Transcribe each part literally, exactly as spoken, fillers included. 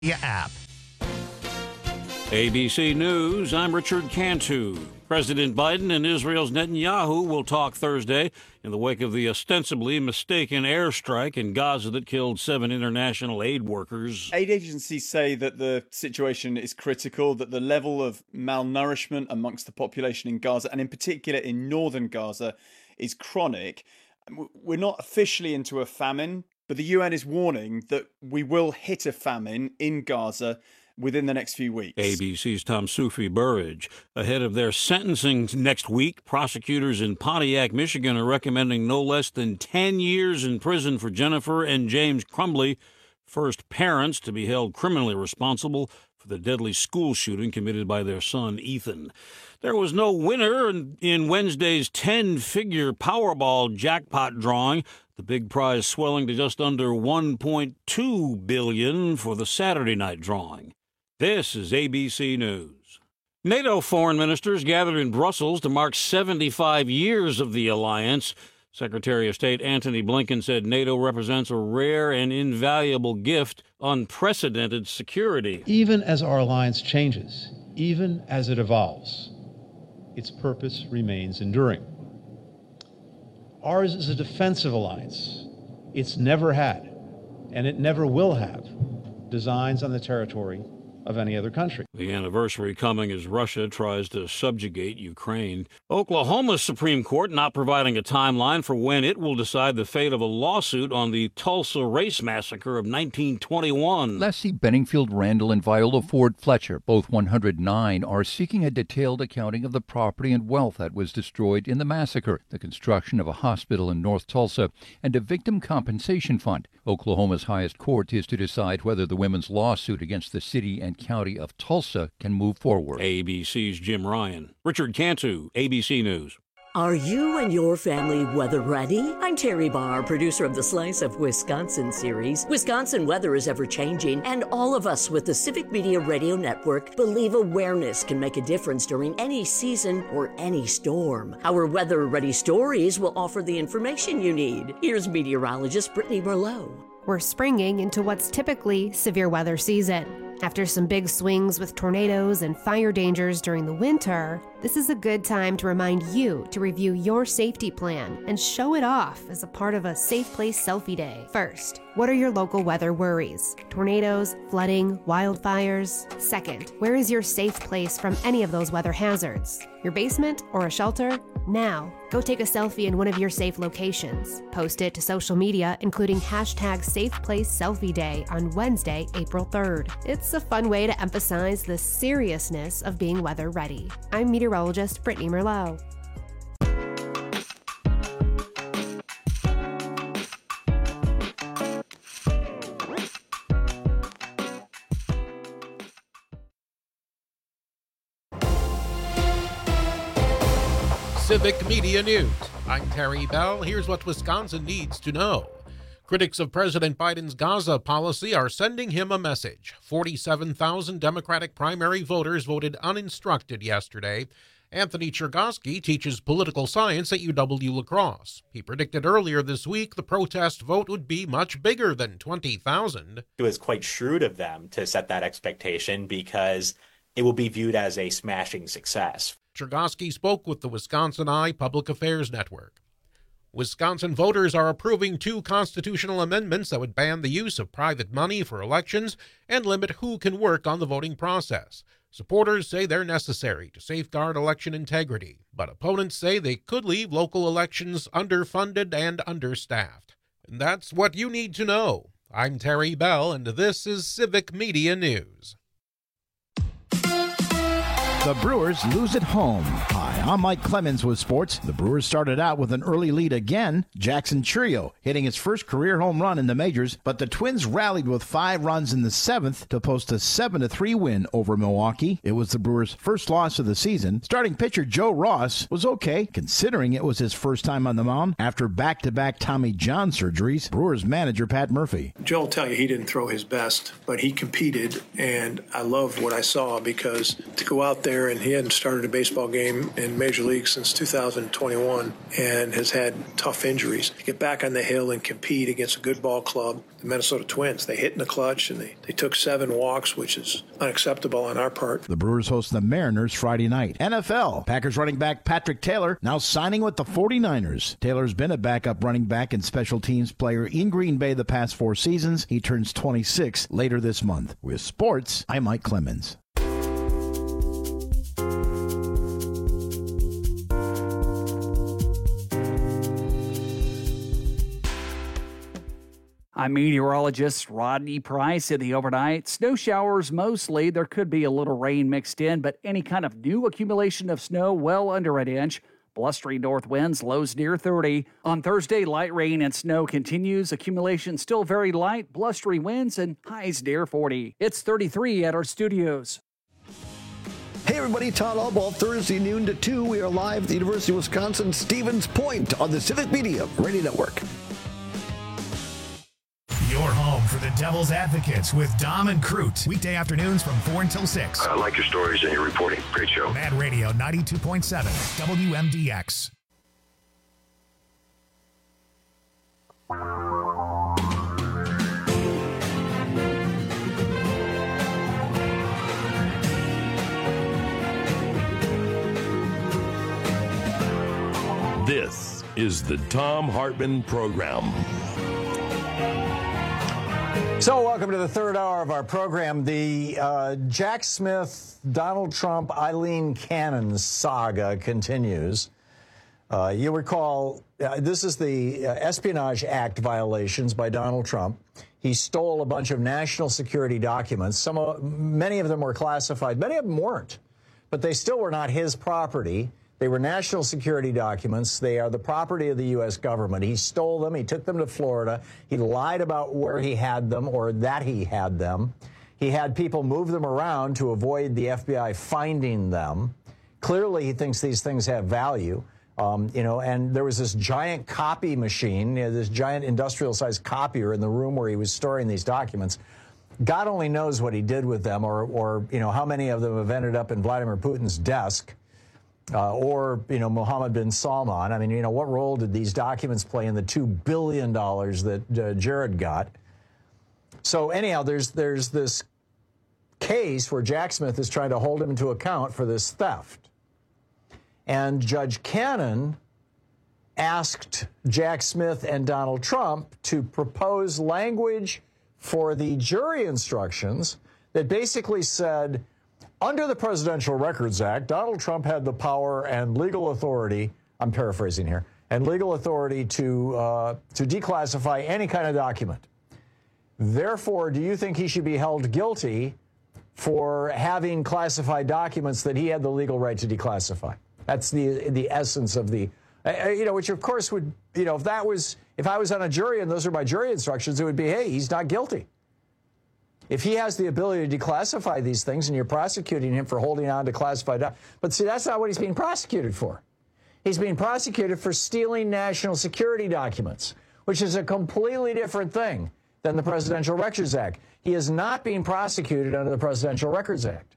app. A B C News, I'm Richard Cantu. President Biden and Israel's Netanyahu will talk Thursday in the wake of the ostensibly mistaken airstrike in Gaza that killed seven international aid workers. Aid agencies say that the situation is critical, that the level of malnourishment amongst the population in Gaza, and in particular in northern Gaza, is chronic. We're not officially into a famine, but the U N is warning that we will hit a famine in Gaza within the next few weeks. A B C's Tom Sufi Burridge. Ahead of their sentencing next week, prosecutors in Pontiac, Michigan are recommending no less than ten years in prison for Jennifer and James Crumbley, first parents to be held criminally responsible for the deadly school shooting committed by their son, Ethan. There was no winner in, in Wednesday's ten-figure Powerball jackpot drawing, the big prize swelling to just under one point two billion dollars for the Saturday night drawing. This is A B C News. NATO foreign ministers gathered in Brussels to mark seventy-five years of the alliance. Secretary of State Antony Blinken said NATO represents a rare and invaluable gift, unprecedented security. Even as our alliance changes, even as it evolves, its purpose remains enduring. Ours is a defensive alliance. It's never had, and it never will have, designs on the territory of any other country. The anniversary coming as Russia tries to subjugate Ukraine. Oklahoma's Supreme Court not providing a timeline for when it will decide the fate of a lawsuit on the Tulsa race massacre of nineteen twenty-one. Leslie Benningfield Randall and Viola Ford Fletcher, both one hundred nine, are seeking a detailed accounting of the property and wealth that was destroyed in the massacre, the construction of a hospital in North Tulsa, and a victim compensation fund. Oklahoma's highest court is to decide whether the women's lawsuit against the city and county of Tulsa can move forward. A B C's Jim Ryan. Richard Cantu, A B C News. Are you and your family weather ready? I'm Terry Barr, producer of the Slice of Wisconsin series. Wisconsin weather is ever-changing, and all of us with the Civic Media Radio Network believe awareness can make a difference during any season or any storm. Our Weather Ready stories will offer the information you need. Here's meteorologist Brittany Merlot. We're springing into what's typically severe weather season. After some big swings with tornadoes and fire dangers during the winter, this is a good time to remind you to review your safety plan and show it off as a part of a Safe Place Selfie Day. First, what are your local weather worries? Tornadoes, flooding, wildfires? Second, where is your safe place from any of those weather hazards? Your basement or a shelter? Now, go take a selfie in one of your safe locations. Post it to social media, including hashtag Safe Place Selfie Day on Wednesday, April third. It's a fun way to emphasize the seriousness of being weather ready. I'm meteorologist Brittany Merlot. Civic Media News. I'm Terry Bell. Here's what Wisconsin needs to know. Critics of President Biden's Gaza policy are sending him a message. forty-seven thousand Democratic primary voters voted uninstructed yesterday. Anthony Chergosky teaches political science at U W-La Crosse. He predicted earlier this week the protest vote would be much bigger than twenty thousand. It was quite shrewd of them to set that expectation because it will be viewed as a smashing success. Chergosky spoke with the Wisconsin Eye Public Affairs Network. Wisconsin voters are approving two constitutional amendments that would ban the use of private money for elections and limit who can work on the voting process. Supporters say they're necessary to safeguard election integrity, but opponents say they could leave local elections underfunded and understaffed. And that's what you need to know. I'm Terry Bell, and this is Civic Media News. The Brewers lose at home. Hi, I'm Mike Clemens with sports. The Brewers started out with an early lead again. Jackson Churio hitting his first career home run in the majors, but the Twins rallied with five runs in the seventh to post a seven to three win over Milwaukee. It was the Brewers' first loss of the season. Starting pitcher Joe Ross was okay, considering it was his first time on the mound after back-to-back Tommy John surgeries. Brewers manager Pat Murphy. Joe will tell you he didn't throw his best, but he competed, and I love what I saw because to go out there there, and he hadn't started a baseball game in Major League since two thousand twenty-one and has had tough injuries. To get back on the hill and compete against a good ball club, the Minnesota Twins, they hit in the clutch, and they, they took seven walks, which is unacceptable on our part. The Brewers host the Mariners Friday night. N F L, Packers running back Patrick Taylor now signing with the forty-niners. Taylor's been a backup running back and special teams player in Green Bay the past four seasons. He turns twenty-six later this month. With sports, I'm Mike Clemens. I'm meteorologist Rodney Price. In the overnight, snow showers mostly. There could be a little rain mixed in, but any kind of new accumulation of snow well under an inch. Blustery north winds, lows near thirty. On Thursday, light rain and snow continues. Accumulation still very light, blustery winds, and highs near forty. It's thirty-three at our studios. Hey everybody, Todd Albaugh, Thursday noon to two. We are live at the University of Wisconsin Stevens Point on the Civic Media Radio Network. Your home for the Devil's Advocates with Dom and Crute. Weekday afternoons from four until six. I like your stories and your reporting. Great show. Mad Radio ninety-two point seven, W M D X. This is the Thom Hartmann Program. So welcome to the third hour of our program. The uh, Jack Smith, Donald Trump, Eileen Cannon saga continues. Uh, you'll recall, uh, this is the uh, Espionage Act violations by Donald Trump. He stole a bunch of national security documents. Some, uh, many of them were classified. Many of them weren't, but they still were not his property. They were national security documents. They are the property of the U S government. He stole them. He took them to Florida. He lied about where he had them or that he had them. He had people move them around to avoid the F B I finding them. Clearly, he thinks these things have value. Um, you know, and there was this giant copy machine, you know, this giant industrial-sized copier in the room where he was storing these documents. God only knows what he did with them or, or you know, how many of them have ended up in Vladimir Putin's desk. Uh, or, you know, Mohammed bin Salman. I mean, you know, what role did these documents play in the two billion dollars that uh, Jared got? So anyhow, there's there's this case where Jack Smith is trying to hold him to account for this theft. And Judge Cannon asked Jack Smith and Donald Trump to propose language for the jury instructions that basically said, under the Presidential Records Act, Donald Trump had the power and legal authority, I'm paraphrasing here, and legal authority to uh, to declassify any kind of document. Therefore, do you think he should be held guilty for having classified documents that he had the legal right to declassify? That's the the essence of the, uh, you know, which of course would, you know, if that was, if I was on a jury and those are my jury instructions, it would be, hey, he's not guilty. If he has the ability to declassify these things and you're prosecuting him for holding on to classified documents, but see, that's not what he's being prosecuted for. He's being prosecuted for stealing national security documents, which is a completely different thing than the Presidential Records Act. He is not being prosecuted under the Presidential Records Act.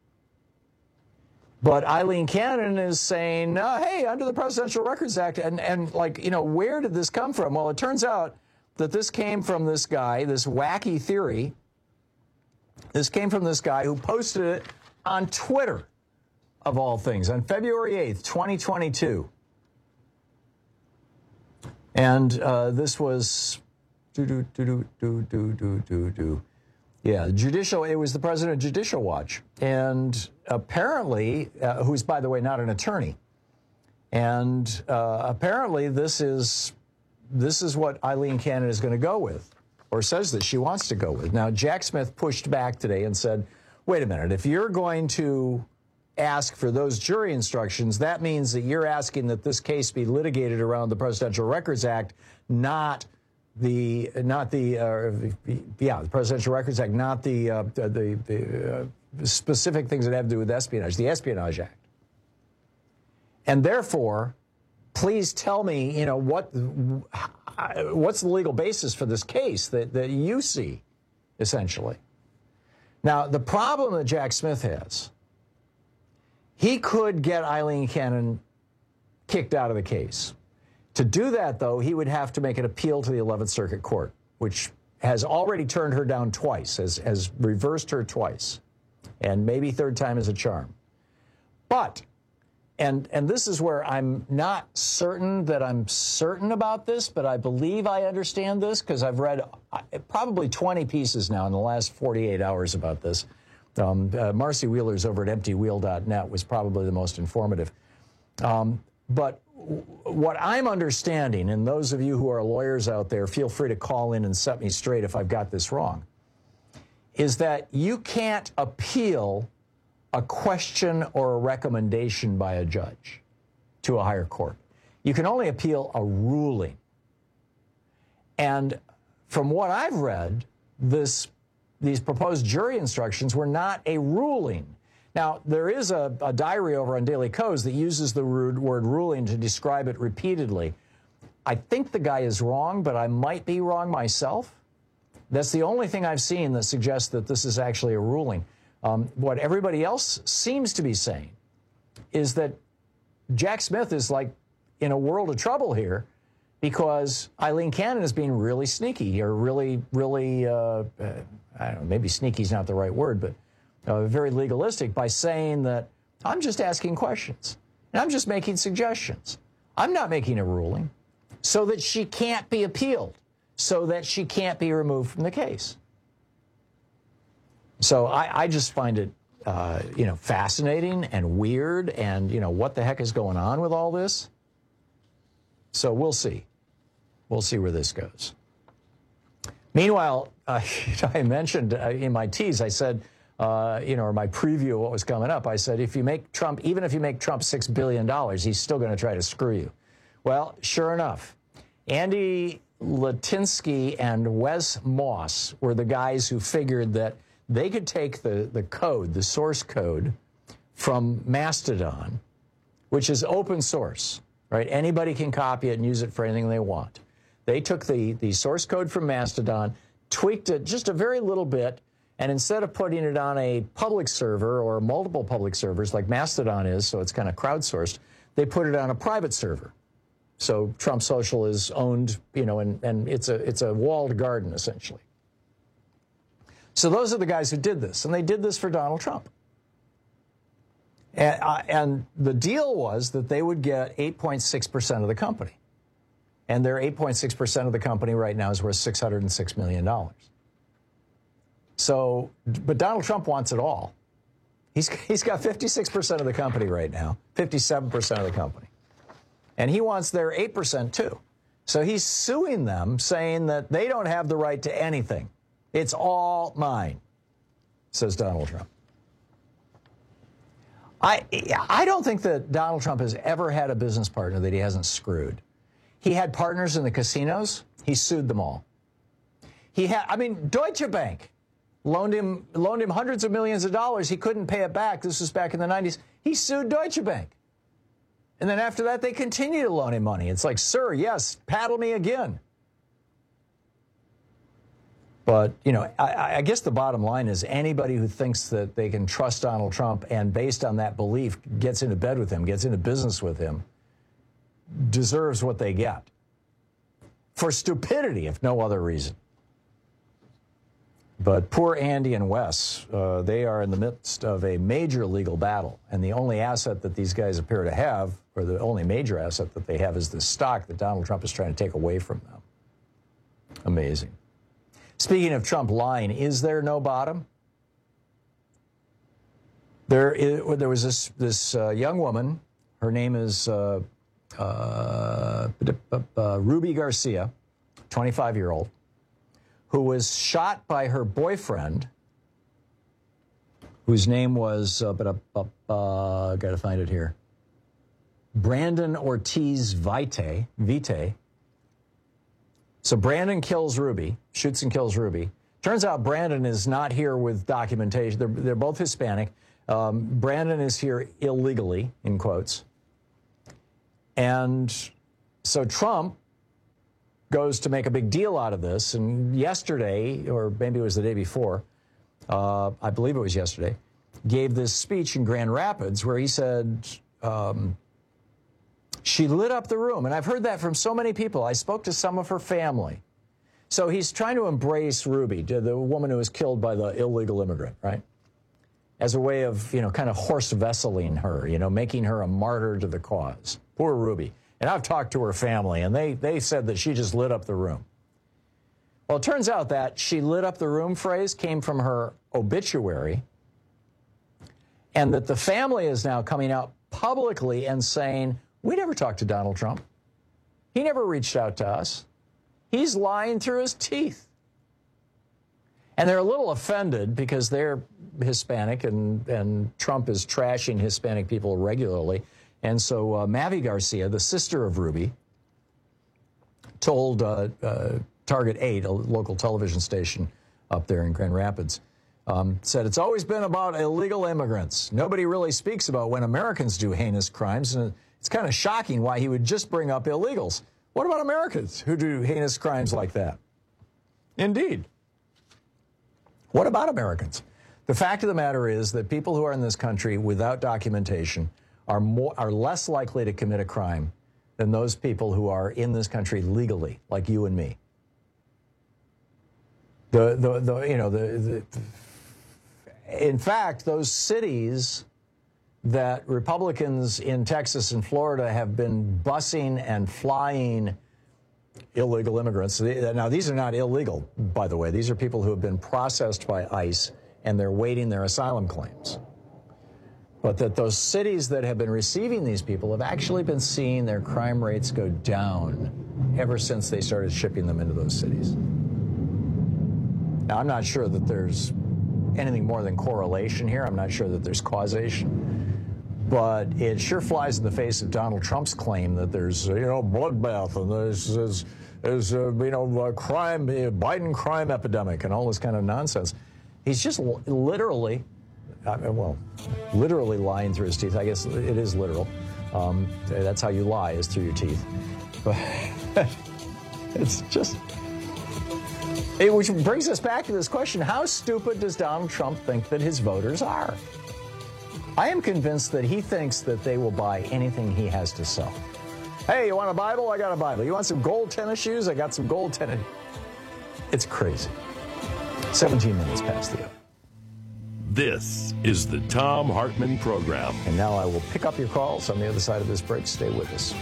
But Eileen Cannon is saying, uh, hey, under the Presidential Records Act, and, and like, you know, where did this come from? Well, it turns out that this came from this guy, this wacky theory. This came from this guy who posted it on Twitter, of all things, on February eighth, twenty twenty-two. And uh, this was, do, do, do, do, do, do, do, do, do. Yeah, judicial, it was the president of Judicial Watch. And apparently, uh, who's, by the way, not an attorney. And uh, apparently this is, this is what Eileen Cannon is going to go with, or says that she wants to go with. Now, Jack Smith pushed back today and said, wait a minute, if you're going to ask for those jury instructions, that means that you're asking that this case be litigated around the Presidential Records Act, not the, not the, uh, yeah, the Presidential Records Act, not the, uh, the, the uh, specific things that have to do with espionage, the Espionage Act. And therefore, please tell me, you know, what, what's the legal basis for this case that, that you see, essentially. Now, the problem that Jack Smith has He could get Eileen Cannon kicked out of the case. To do that, though, he would have to make an appeal to the eleventh Circuit Court, which has already turned her down twice, has, has reversed her twice. And maybe third time is a charm. But, and, and this is where I'm not certain that I'm certain about this, but I believe I understand this because I've read probably twenty pieces now in the last forty-eight hours about this. Um, uh, Marcy Wheeler's over at empty wheel dot net was probably the most informative. Um, but what I'm understanding, and those of you who are lawyers out there, feel free to call in and set me straight if I've got this wrong, is that you can't appeal a question or a recommendation by a judge to a higher court. You can only appeal a ruling. And from what I've read, this, these proposed jury instructions were not a ruling. Now, there is a, a diary over on Daily Kos that uses the word ruling to describe it repeatedly. I think the guy is wrong, but I might be wrong myself. That's the only thing I've seen that suggests that this is actually a ruling. Um, what everybody else seems to be saying is that Jack Smith is like in a world of trouble here because Eileen Cannon is being really sneaky or really, really, uh, uh, I don't know, maybe sneaky is not the right word, but uh, very legalistic by saying that I'm just asking questions and I'm just making suggestions. I'm not making a ruling so that she can't be appealed, so that she can't be removed from the case. So I, I just find it, uh, you know, fascinating and weird and, you know, what the heck is going on with all this? So we'll see. We'll see where this goes. Meanwhile, uh, I mentioned uh, in my tease, I said, uh, you know, or my preview of what was coming up, I said, if you make Trump, even if you make Trump six billion dollars, he's still going to try to screw you. Well, sure enough, Andy Litinsky and Wes Moss were the guys who figured that they could take the, the code, the source code from Mastodon, which is open source, right? Anybody can copy it and use it for anything they want. They took the, the source code from Mastodon, tweaked it just a very little bit, and instead of putting it on a public server or multiple public servers like Mastodon is, so it's kind of crowdsourced, they put it on a private server. So Trump Social is owned, you know, and, and it's a it's a walled garden, essentially. So those are the guys who did this, and they did this for Donald Trump. And, uh, and the deal was that they would get eight point six percent of the company. And their eight point six percent of the company right now is worth six hundred six million dollars. So, but Donald Trump wants it all. He's, he's got fifty-six percent of the company right now, fifty-seven percent of the company. And he wants their eight percent too. So he's suing them, saying that they don't have the right to anything. It's all mine, says Donald Trump. I, I don't think that Donald Trump has ever had a business partner that he hasn't screwed. He had partners in the casinos. He sued them all. He had, I mean, Deutsche Bank loaned him, loaned him hundreds of millions of dollars. He couldn't pay it back. This was back in the nineties. He sued Deutsche Bank. And then after that, they continue to loan him money. It's like, sir, yes, paddle me again. But, you know, I, I guess the bottom line is anybody who thinks that they can trust Donald Trump and based on that belief gets into bed with him, gets into business with him, deserves what they get. For stupidity, if no other reason. But poor Andy and Wes, uh, they are in the midst of a major legal battle. And the only asset that these guys appear to have, or the only major asset that they have, is this stock that Donald Trump is trying to take away from them. Amazing. Speaking of Trump lying, is there no bottom? There, is, there was this, this uh, young woman. Her name is uh, uh, uh, Ruby Garcia, twenty-five-year-old, who was shot by her boyfriend, whose name was, uh, but uh, uh, got to find it here, Brandon Ortiz Vite, Vite. So Brandon kills Ruby, shoots and kills Ruby. Turns out Brandon is not here with documentation. They're, they're both Hispanic. Um, Brandon is here illegally, in quotes. And so Trump goes to make a big deal out of this. And yesterday, or maybe it was the day before, uh, I believe it was yesterday, gave this speech in Grand Rapids where he said um, she lit up the room. And I've heard that from so many people. I spoke to some of her family. So he's trying to embrace Ruby, the woman who was killed by the illegal immigrant, right? As a way of, you know, kind of horse vesseling her, you know, making her a martyr to the cause. Poor Ruby. And I've talked to her family, and they, they said that she just lit up the room. Well, it turns out that she lit up the room phrase came from her obituary, and that the family is now coming out publicly and saying, we never talked to Donald Trump. He never reached out to us. He's lying through his teeth. And they're a little offended because they're Hispanic, and, and Trump is trashing Hispanic people regularly. And so uh, Mavi Garcia, the sister of Ruby, told uh, uh, Target eight, a local television station up there in Grand Rapids, um, said, it's always been about illegal immigrants. Nobody really speaks about when Americans do heinous crimes, and it's kind of shocking why he would just bring up illegals. What about Americans who do heinous crimes like that? Indeed. What about Americans? The fact of the matter is that people who are in this country without documentation are more are less likely to commit a crime than those people who are in this country legally, like you and me. The the, the you know the, the in fact, those cities that Republicans in Texas and Florida have been busing and flying illegal immigrants. Now, these are not illegal, by the way. These are people who have been processed by ICE, and they're waiting their asylum claims. But that those cities that have been receiving these people have actually been seeing their crime rates go down ever since they started shipping them into those cities. Now, I'm not sure that there's anything more than correlation here. I'm not sure that there's causation. But it sure flies in the face of Donald Trump's claim that there's, you know, bloodbath and there's, there's, there's uh, you know, a crime, a Biden crime epidemic and all this kind of nonsense. He's just l- literally, uh, well, literally lying through his teeth. I guess it is literal. Um, that's how you lie, is through your teeth. But it's just, it, which brings us back to this question, how stupid does Donald Trump think that his voters are? I am convinced that he thinks that they will buy anything he has to sell. Hey, you want a Bible? I got a Bible. You want some gold tennis shoes? I got some gold tennis. It's crazy. seventeen minutes past the hour. This is the Thom Hartmann Program. And now I will pick up your calls on the other side of this break. Stay with us.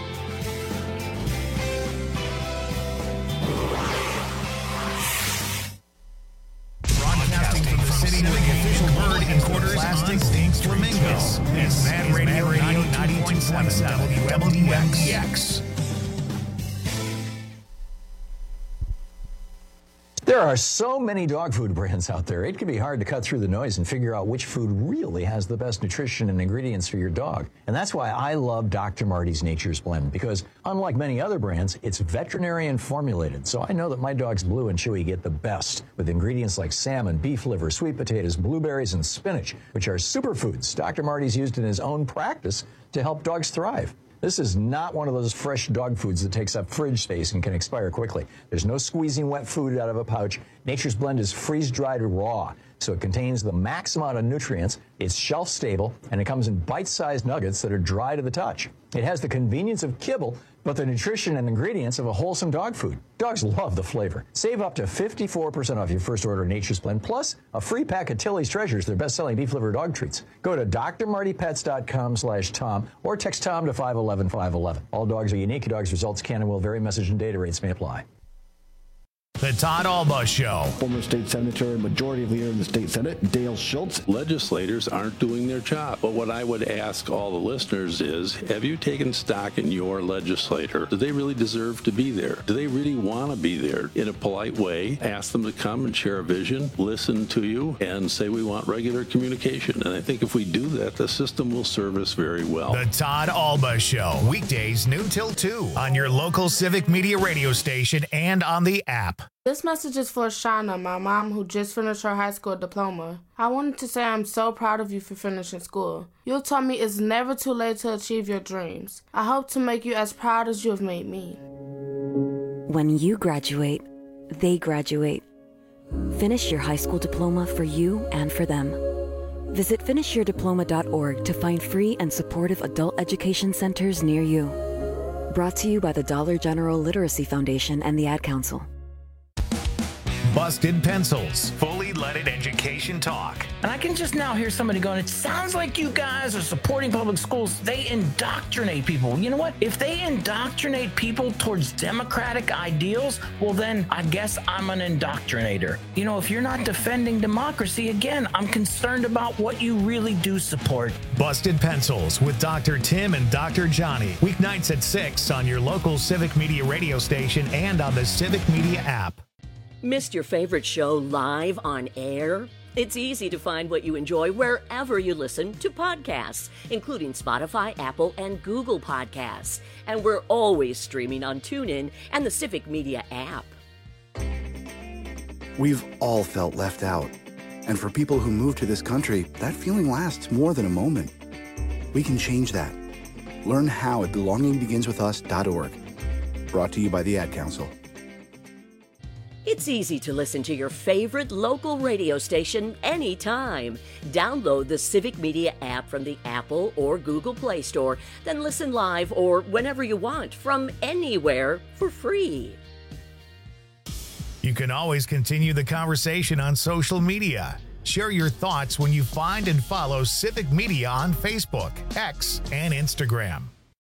Broadcasting from the city with the official bird and quarters plastic stinks flamingos. This is Mad Radio ninety-two point seven W M D X. There are so many dog food brands out there, it can be hard to cut through the noise and figure out which food really has the best nutrition and ingredients for your dog. And that's why I love Doctor Marty's Nature's Blend, because unlike many other brands, it's veterinarian formulated. So I know that my dogs Blue and Chewy get the best with ingredients like salmon, beef liver, sweet potatoes, blueberries, and spinach, which are superfoods Doctor Marty's used in his own practice to help dogs thrive. This is not one of those fresh dog foods that takes up fridge space and can expire quickly. There's no squeezing wet food out of a pouch. Nature's Blend is freeze-dried raw, so it contains the max amount of nutrients, it's shelf-stable, and it comes in bite-sized nuggets that are dry to the touch. It has the convenience of kibble, but the nutrition and ingredients of a wholesome dog food. Dogs love the flavor. Save up to fifty-four percent off your first order of Nature's Blend, plus a free pack of Tilly's Treasures, their best-selling beef liver dog treats. Go to D R marty pets dot com slash Tom or text Tom to five one one five one one. All dogs are unique. Dogs' results can and will vary. Message and data rates may apply. The Todd Alba Show. Former state senator, majority leader in the state senate, Dale Schultz. Legislators aren't doing their job. But what I would ask all the listeners is, have you taken stock in your legislator? Do they really deserve to be there? Do they really want to be there? In a polite way, ask them to come and share a vision, listen to you, and say we want regular communication. And I think if we do that, the system will serve us very well. The Todd Alba Show. Weekdays noon till two on your local Civic Media radio station and on the app. This message is for Shauna, my mom, who just finished her high school diploma. I wanted to say I'm so proud of you for finishing school. You told me it's never too late to achieve your dreams. I hope to make you as proud as you have made me. When you graduate, they graduate. Finish your high school diploma for you and for them. Visit finish your diploma dot org to find free and supportive adult education centers near you. Brought to you by the Dollar General Literacy Foundation and the Ad Council. Busted Pencils, fully leaded education talk. And I can just now hear somebody going, it sounds like you guys are supporting public schools. They indoctrinate people. You know what? If they indoctrinate people towards democratic ideals, well, then I guess I'm an indoctrinator. You know, if you're not defending democracy, again, I'm concerned about what you really do support. Busted Pencils with Doctor Tim and Doctor Johnny. Weeknights at six on your local Civic Media radio station and on the Civic Media app. Missed your favorite show live on air? It's easy to find what you enjoy wherever you listen to podcasts, including Spotify, Apple, and Google Podcasts. And we're always streaming on TuneIn and the Civic Media app. We've all felt left out. And for people who move to this country, that feeling lasts more than a moment. We can change that. Learn how at belonging begins with us dot org. Brought to you by the Ad Council. It's easy to listen to your favorite local radio station anytime. Download the Civic Media app from the Apple or Google Play Store, then listen live or whenever you want from anywhere for free. You can always continue the conversation on social media. Share your thoughts when you find and follow Civic Media on Facebook, X, and Instagram.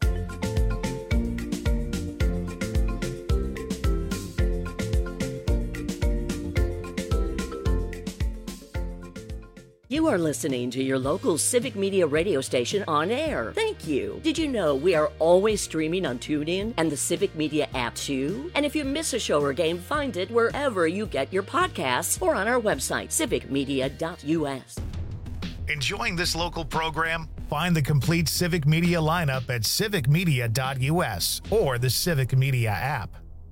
You are listening to your local Civic Media radio station on air. Thank you. Did you know we are always streaming on TuneIn and the Civic Media app too? And if you miss a show or game, find it wherever you get your podcasts or on our website, civic media dot u s. Enjoying this local program? Find the complete Civic Media lineup at civic media dot u s or the Civic Media app.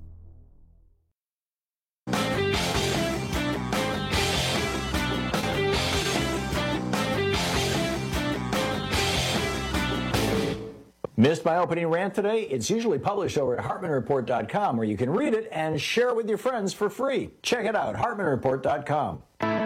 Missed my opening rant today? It's usually published over at hartman report dot com, where you can read it and share it with your friends for free. Check it out, hartman report dot com.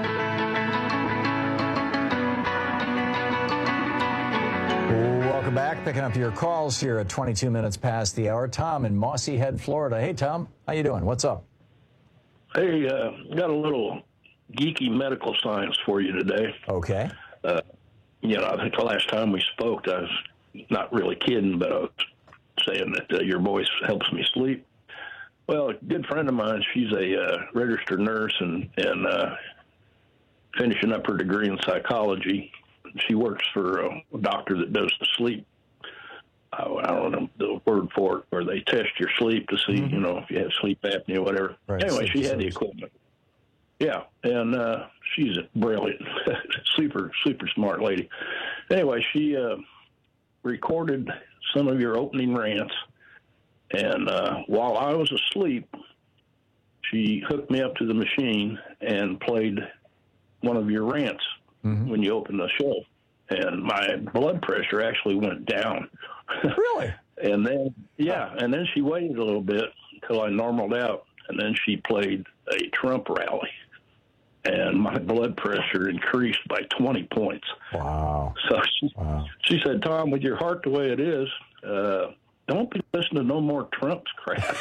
Welcome back. Picking up your calls here at twenty-two minutes past the hour. Tom in Mossy Head, Florida. Hey, Tom. How you doing? What's up? Hey, uh, got a little geeky medical science for you today. Okay. Uh, you know, I think the last time we spoke, I was not really kidding, but I was saying that uh, your voice helps me sleep. Well, a good friend of mine, she's a uh, registered nurse and, and uh, finishing up her degree in psychology. She works for a doctor that does the sleep. I, I don't know the word for it, where they test your sleep to see, mm-hmm. you know, if you have sleep apnea or whatever. Right. Anyway, she had the equipment. Yeah, and uh, she's a brilliant, super, super smart lady. Anyway, she uh, recorded some of your opening rants, and uh, while I was asleep, she hooked me up to the machine and played one of your rants mm-hmm. when you opened the show, and my blood pressure actually went down. Really? And then, yeah, and then she waited a little bit until I normaled out, and then she played a Trump rally, and my blood pressure increased by twenty points. Wow. So she, wow. she said, Tom, with your heart the way it is, uh, don't be listening to no more Trump's crap.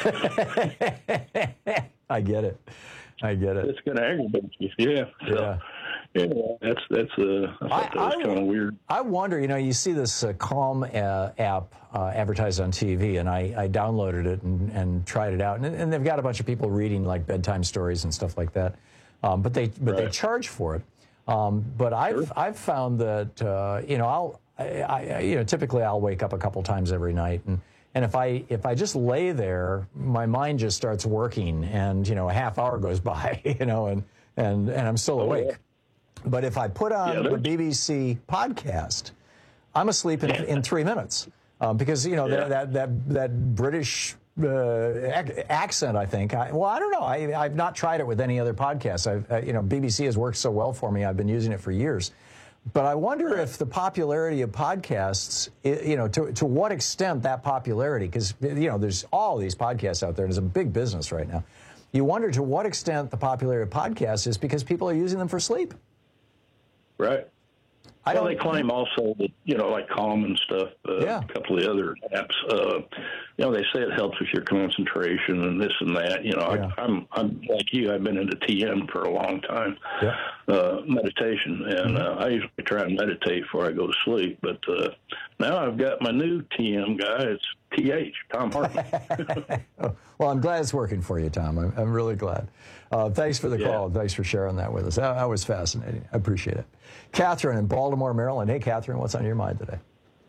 I get it. I get it. It's going to aggravate you. Yeah. So, yeah. Yeah, that's that's uh, I thought I, that was kind of weird. I wonder, you know, you see this uh, Calm uh, app uh, advertised on T V, and I, I downloaded it and, and tried it out, and, and they've got a bunch of people reading like bedtime stories and stuff like that, um, but they but right. they charge for it. Um, but I've sure. I've found that uh, you know I'll I, I you know typically I'll wake up a couple times every night, and and if I if I just lay there, my mind just starts working, and you know a half hour goes by, you know, and and and I'm still awake. Oh, yeah. But if I put on yeah, the B B C podcast, I'm asleep in, in three minutes um, because you know yeah. that, that that that British uh, ac- accent. I think. I, well, I don't know. I, I've not tried it with any other podcast. I've uh, you know B B C has worked so well for me. I've been using it for years. But I wonder if the popularity of podcasts, you know, to to what extent that popularity, because you know there's all these podcasts out there. There's a big business right now. You wonder to what extent the popularity of podcasts is because people are using them for sleep. Right. I well, don't, they claim also that, you know, like Calm and stuff, uh, yeah. a couple of the other apps, uh, you know, they say it helps with your concentration and this and that. You know, Yeah. I, I'm, I'm like you, I've been into T M for a long time, yeah. uh, meditation, and Mm-hmm. uh, I usually try and meditate before I go to sleep. But uh, now I've got my new T M guy. It's T H, Thom Hartmann. Well, I'm glad it's working for you, Tom. I'm, I'm really glad. Uh, thanks for the Yeah. call. Thanks for sharing that with us. That, that was fascinating. I appreciate it. Catherine in Baltimore, Maryland. Hey, Catherine, what's on your mind today?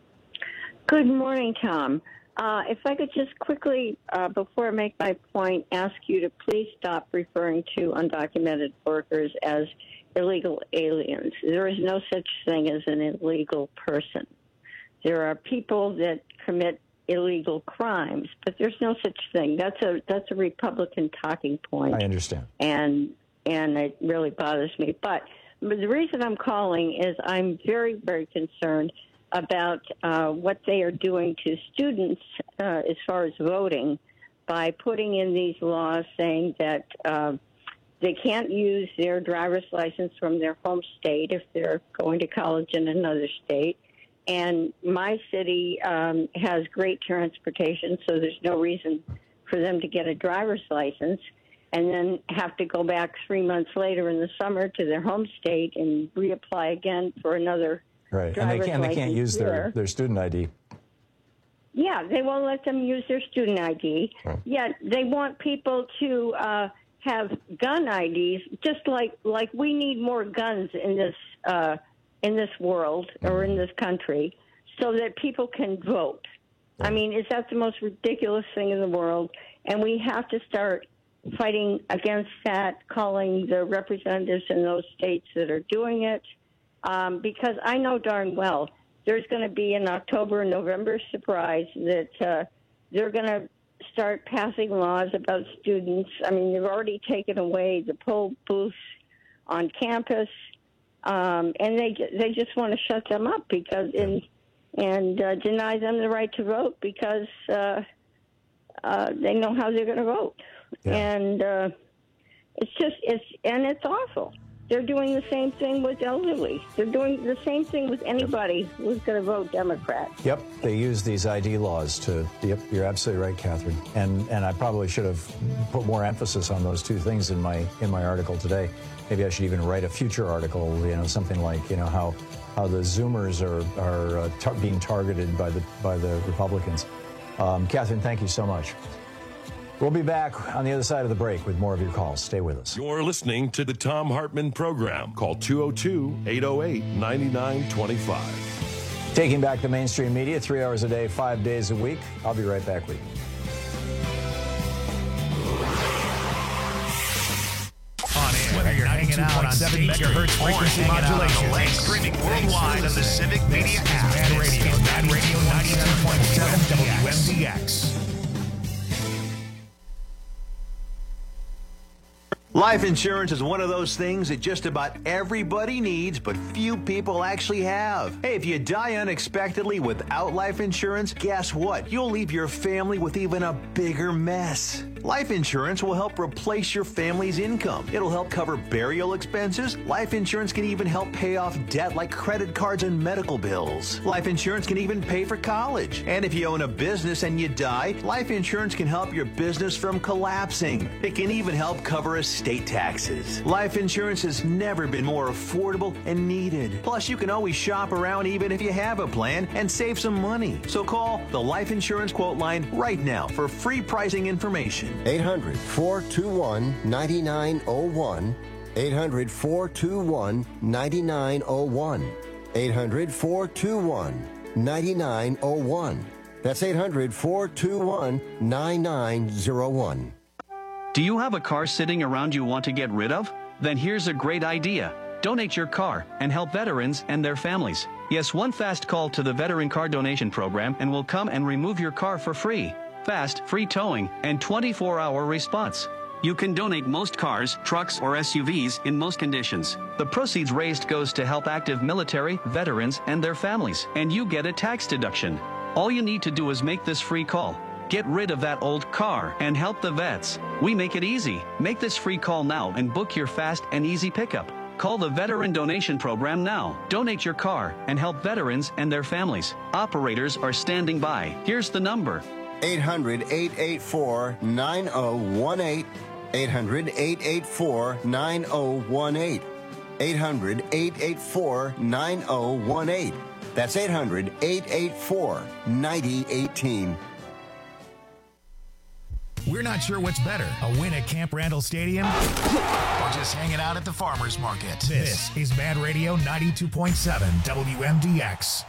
Good morning, Tom. Uh, if I could just quickly, uh, before I make my point, ask you to please stop referring to undocumented workers as illegal aliens. There is no such thing as an illegal person. There are people that commit illegal crimes, but there's no such thing. That's a that's a Republican talking point. I understand. And and it really bothers me. But the reason I'm calling is I'm very, very concerned about uh, what they are doing to students uh, as far as voting by putting in these laws saying that uh, they can't use their driver's license from their home state if they're going to college in another state. And my city um, has great transportation, so there's no reason for them to get a driver's license and then have to go back three months later in the summer to their home state and reapply again for another Right, and they can't, they can't use their, their student I D. Yeah, they won't let them use their student I D. Right. Yet they want people to uh, have gun I Ds, just like like we need more guns in this uh, in this world or in this country, so that people can vote. I mean, is that the most ridiculous thing in the world? And we have to start fighting against that, calling the representatives in those states that are doing it. Um, because I know darn well there's going to be an October and November surprise that uh, they're going to start passing laws about students. I mean, they've already taken away the poll booths on campus, um, and they they just want to shut them up because in, and uh, deny them the right to vote because uh, uh, they know how they're going to vote, Yeah. and uh, it's just it's and it's awful. They're doing the same thing with elderly. They're doing the same thing with anybody who's going to vote Democrat. Yep, they use these I D laws to, yep, you're absolutely right, Catherine. And and I probably should have put more emphasis on those two things in my in my article today. Maybe I should even write a future article, you know, something like, you know, how how the Zoomers are, are uh, tar- being targeted by the, by the Republicans. Um, Catherine, thank you so much. We'll be back on the other side of the break with more of your calls. Stay with us. You're listening to the Thom Hartmann Program. Call two oh two, eight oh eight, nine nine two five. Taking back the mainstream media, three hours a day, five days a week. I'll be right back with you. On air, whether you're hanging out on seven megahertz frequency modulation, and streaming worldwide on the Civic Media app. Mad Radio, Mad Radio ninety-seven point seven W M D X. Life insurance is one of those things that just about everybody needs, but few people actually have. Hey, if you die unexpectedly without life insurance, guess what? You'll leave your family with even a bigger mess. Life insurance will help replace your family's income. It'll help cover burial expenses. Life insurance can even help pay off debt like credit cards and medical bills. Life insurance can even pay for college. And if you own a business and you die, life insurance can help your business from collapsing. It can even help cover estate taxes. Life insurance has never been more affordable and needed. Plus, you can always shop around even if you have a plan and save some money. So call the Life Insurance Quote Line right now for free pricing information. eight hundred, four two one, nine nine zero one. eight hundred, four two one, nine nine zero one. eight hundred, four two one, nine nine zero one. That's eight hundred, four two one, nine nine zero one. Do you have a car sitting around you want to get rid of? Then here's a great idea. Donate your car and help veterans and their families. Yes, one fast call to the Veteran Car Donation Program and we'll come and remove your car for free. Fast, free towing, and twenty-four hour response. You can donate most cars, trucks, or S U Vs in most conditions. The proceeds raised goes to help active military, veterans, and their families, and you get a tax deduction. All you need to do is make this free call. Get rid of that old car and help the vets. We make it easy. Make this free call now and book your fast and easy pickup. Call the Veteran Donation Program now. Donate your car and help veterans and their families. Operators are standing by. Here's the number. eight hundred, eight eight four, nine zero one eight. eight hundred, eight eight four, nine zero one eight. eight hundred, eight eight four, nine zero one eight. That's eight hundred, eight eight four, nine zero one eight. We're not sure what's better, a win at Camp Randall Stadium or just hanging out at the farmer's market. This is Mad Radio ninety-two point seven W M D X.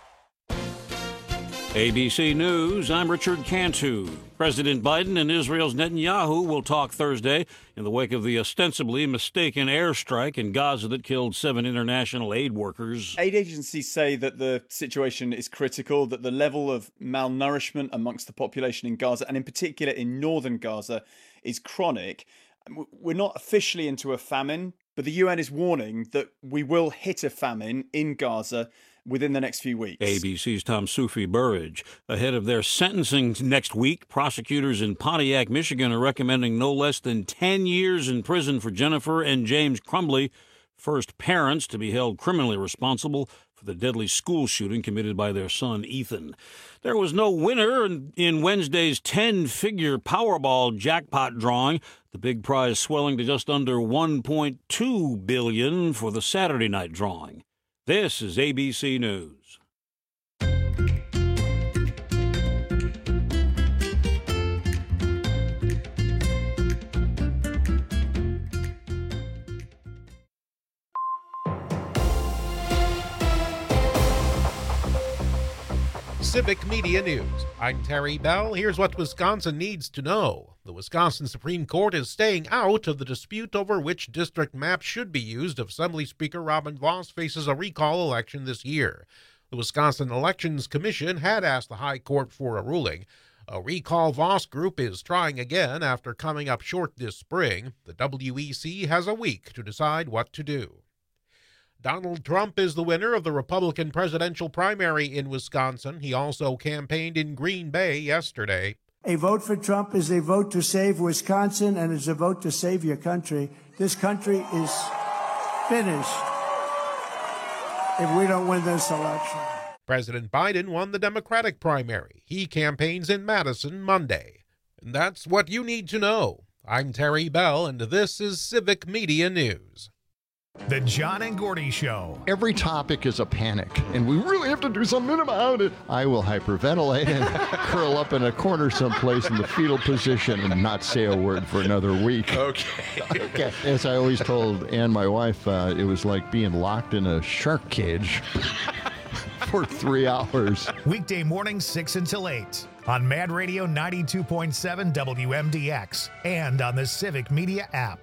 A B C News, I'm Richard Cantu. President Biden and Israel's Netanyahu will talk Thursday in the wake of the ostensibly mistaken airstrike in Gaza that killed seven international aid workers. Aid agencies say that the situation is critical, that the level of malnourishment amongst the population in Gaza, and in particular in northern Gaza, is chronic. We're not officially into a famine, but the U N is warning that we will hit a famine in Gaza within the next few weeks. A B C's Tom Sufi Burridge. Ahead of their sentencing next week, prosecutors in Pontiac, Michigan are recommending no less than ten years in prison for Jennifer and James Crumbley, first parents to be held criminally responsible for the deadly school shooting committed by their son, Ethan. There was no winner in, in Wednesday's ten-figure Powerball jackpot drawing, the big prize swelling to just under one point two billion dollars for the Saturday night drawing. This is A B C News. Civic Media News. I'm Terry Bell. Here's what Wisconsin needs to know. The Wisconsin Supreme Court is staying out of the dispute over which district map should be used if Assembly Speaker Robin Vos faces a recall election this year. The Wisconsin Elections Commission had asked the High Court for a ruling. A recall Vos group is trying again after coming up short this spring. The W E C has a week to decide what to do. Donald Trump is the winner of the Republican presidential primary in Wisconsin. He also campaigned in Green Bay yesterday. A vote for Trump is a vote to save Wisconsin, and it's a vote to save your country. This country is finished if we don't win this election. President Biden won the Democratic primary. He campaigns in Madison Monday. And that's what you need to know. I'm Terry Bell, and this is Civic Media News. The John and Gordy Show. Every topic is a panic, and we really have to do something about it. I will hyperventilate and curl up in a corner someplace in the fetal position and not say a word for another week. Okay. Okay. As I always told Ann, my wife, uh, it was like being locked in a shark cage for three hours. Weekday mornings, six until eight. On Mad Radio ninety-two point seven W M D X and on the Civic Media app.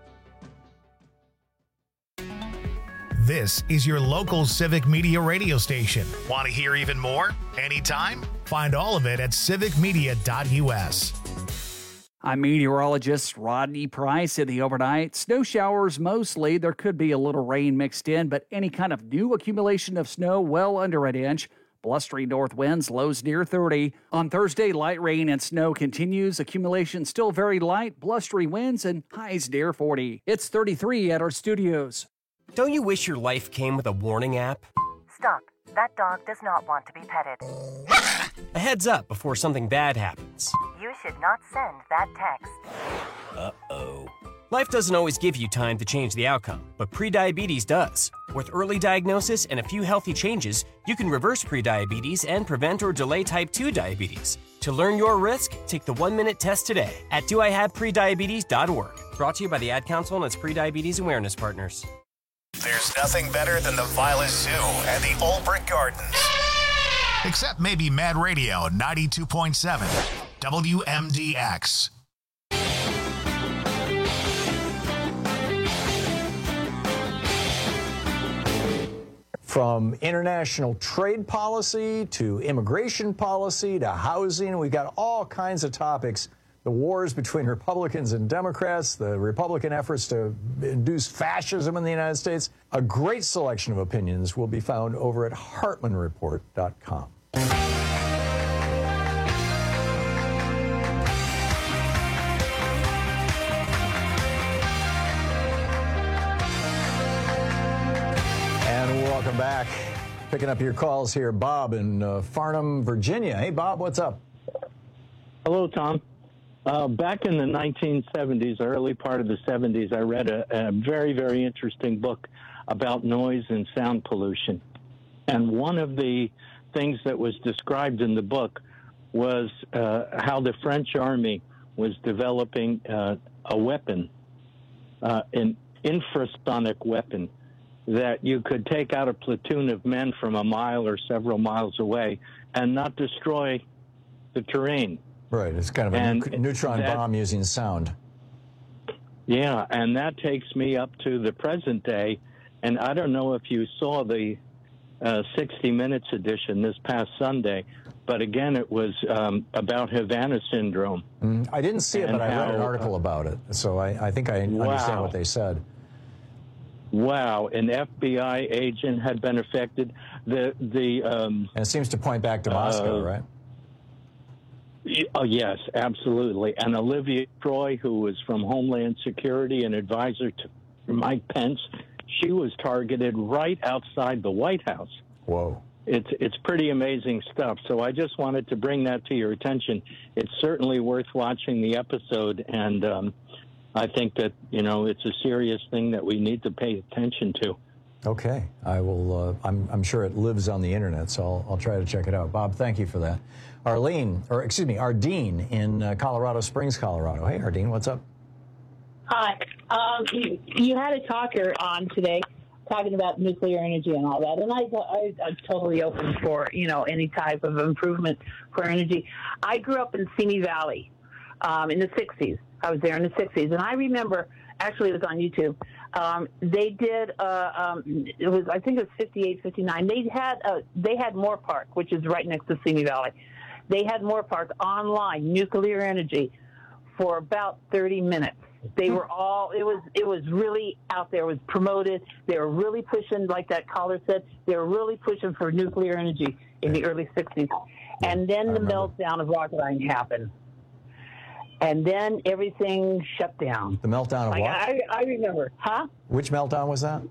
This is your local Civic Media radio station. Want to hear even more? Anytime? Find all of it at civic media dot U S. I'm meteorologist Rodney Price. In the overnight, snow showers mostly. There could be a little rain mixed in, but any kind of new accumulation of snow well under an inch. Blustery north winds, lows near thirty. On Thursday, light rain and snow continues. Accumulation still very light, blustery winds, and highs near forty. It's thirty-three at our studios. Don't you wish your life came with a warning app? Stop. That dog does not want to be petted. A heads up before something bad happens. You should not send that text. Uh-oh. Life doesn't always give you time to change the outcome, but prediabetes does. With early diagnosis and a few healthy changes, you can reverse prediabetes and prevent or delay type two diabetes. To learn your risk, take the one-minute test today at do I have prediabetes dot org. Brought to you by the Ad Council and its prediabetes awareness partners. There's nothing better than the Violet Zoo and the Old Brick Gardens. Except maybe Mad Radio ninety-two point seven W M D X. From international trade policy to immigration policy to housing, we've got all kinds of topics. The wars between Republicans and Democrats, the Republican efforts to induce fascism in the United States. A great selection of opinions will be found over at Hartman Report dot com. Welcome back. Picking up your calls here, Bob in uh, Farnham, Virginia. Hey, Bob, what's up? Hello, Tom. Uh, back in the nineteen seventies, early part of the seventies, I read a, a very, very interesting book about noise and sound pollution. And one of the things that was described in the book was uh, how the French army was developing uh, a weapon, uh, an infrasonic weapon, that you could take out a platoon of men from a mile or several miles away and not destroy the terrain. Right, it's kind of a And nu- neutron that- bomb using sound. Yeah, and that takes me up to the present day. And I don't know if you saw the uh, sixty minutes edition this past Sunday, but again, it was um, about Havana syndrome. Mm, I didn't see it, And but I read an how, article about it, so I, I think I Wow. understand what they said. Wow, an F B I agent had been affected. The the um, and it seems to point back to Moscow, uh, right? y- Oh yes, absolutely. And Olivia Troy, who was from Homeland Security and advisor to Mike Pence, she was targeted right outside the White House. Whoa. It's it's pretty amazing stuff. So I just wanted to bring that to your attention. It's certainly worth watching the episode, and um, I think that, you know, it's a serious thing that we need to pay attention to. Okay, I will. Uh, I'm, I'm sure it lives on the internet, so I'll, I'll try to check it out. Bob, thank you for that. Arlene, or excuse me, Ardeen in uh, Colorado Springs, Colorado. Hey, Ardeen, what's up? Hi. Um, you, you had a talker on today talking about nuclear energy and all that, and I, I, I'm totally open for, you know, any type of improvement for energy. I grew up in Simi Valley um, in the sixties. I was there in the sixties, and I remember, actually it was on YouTube, um, they did, uh, um, it was, I think it was fifty-eight, fifty-nine, they had, uh, they had Moore Park, which is right next to Simi Valley. They had Moore Park online, nuclear energy, for about thirty minutes. They were all, it was it was really out there. It was promoted. They were really pushing, like that caller said, they were really pushing for nuclear energy in the early sixties. And then the meltdown of Rocketdyne happened. And then everything shut down. The meltdown of Like, what? I, I remember. Huh? Which meltdown was that?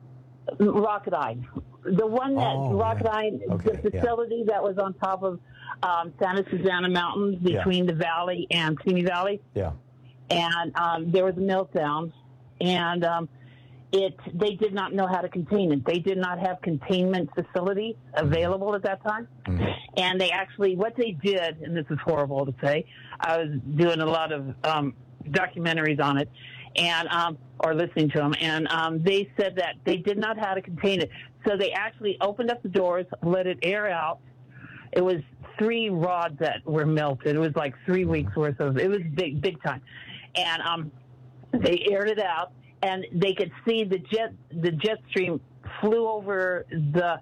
Rocketdyne. The one that, Oh, Rocketdyne, yeah. Okay, the yeah. facility that was on top of um, Santa Susana Mountains Yeah. between the valley and Simi Valley. Yeah. And um, there was a meltdown, and um, it they did not know how to contain it. They did not have containment facilities available at that time. Mm-hmm. And they actually, what they did, and this is horrible to say, I was doing a lot of um, documentaries on it, and um, or listening to them, and um, they said that they did not know how to contain it. So they actually opened up the doors, let it air out. It was three rods that were melted. It was like three weeks worth of, it was big, big time. And um, they aired it out, and they could see the jet, the jet stream flew over the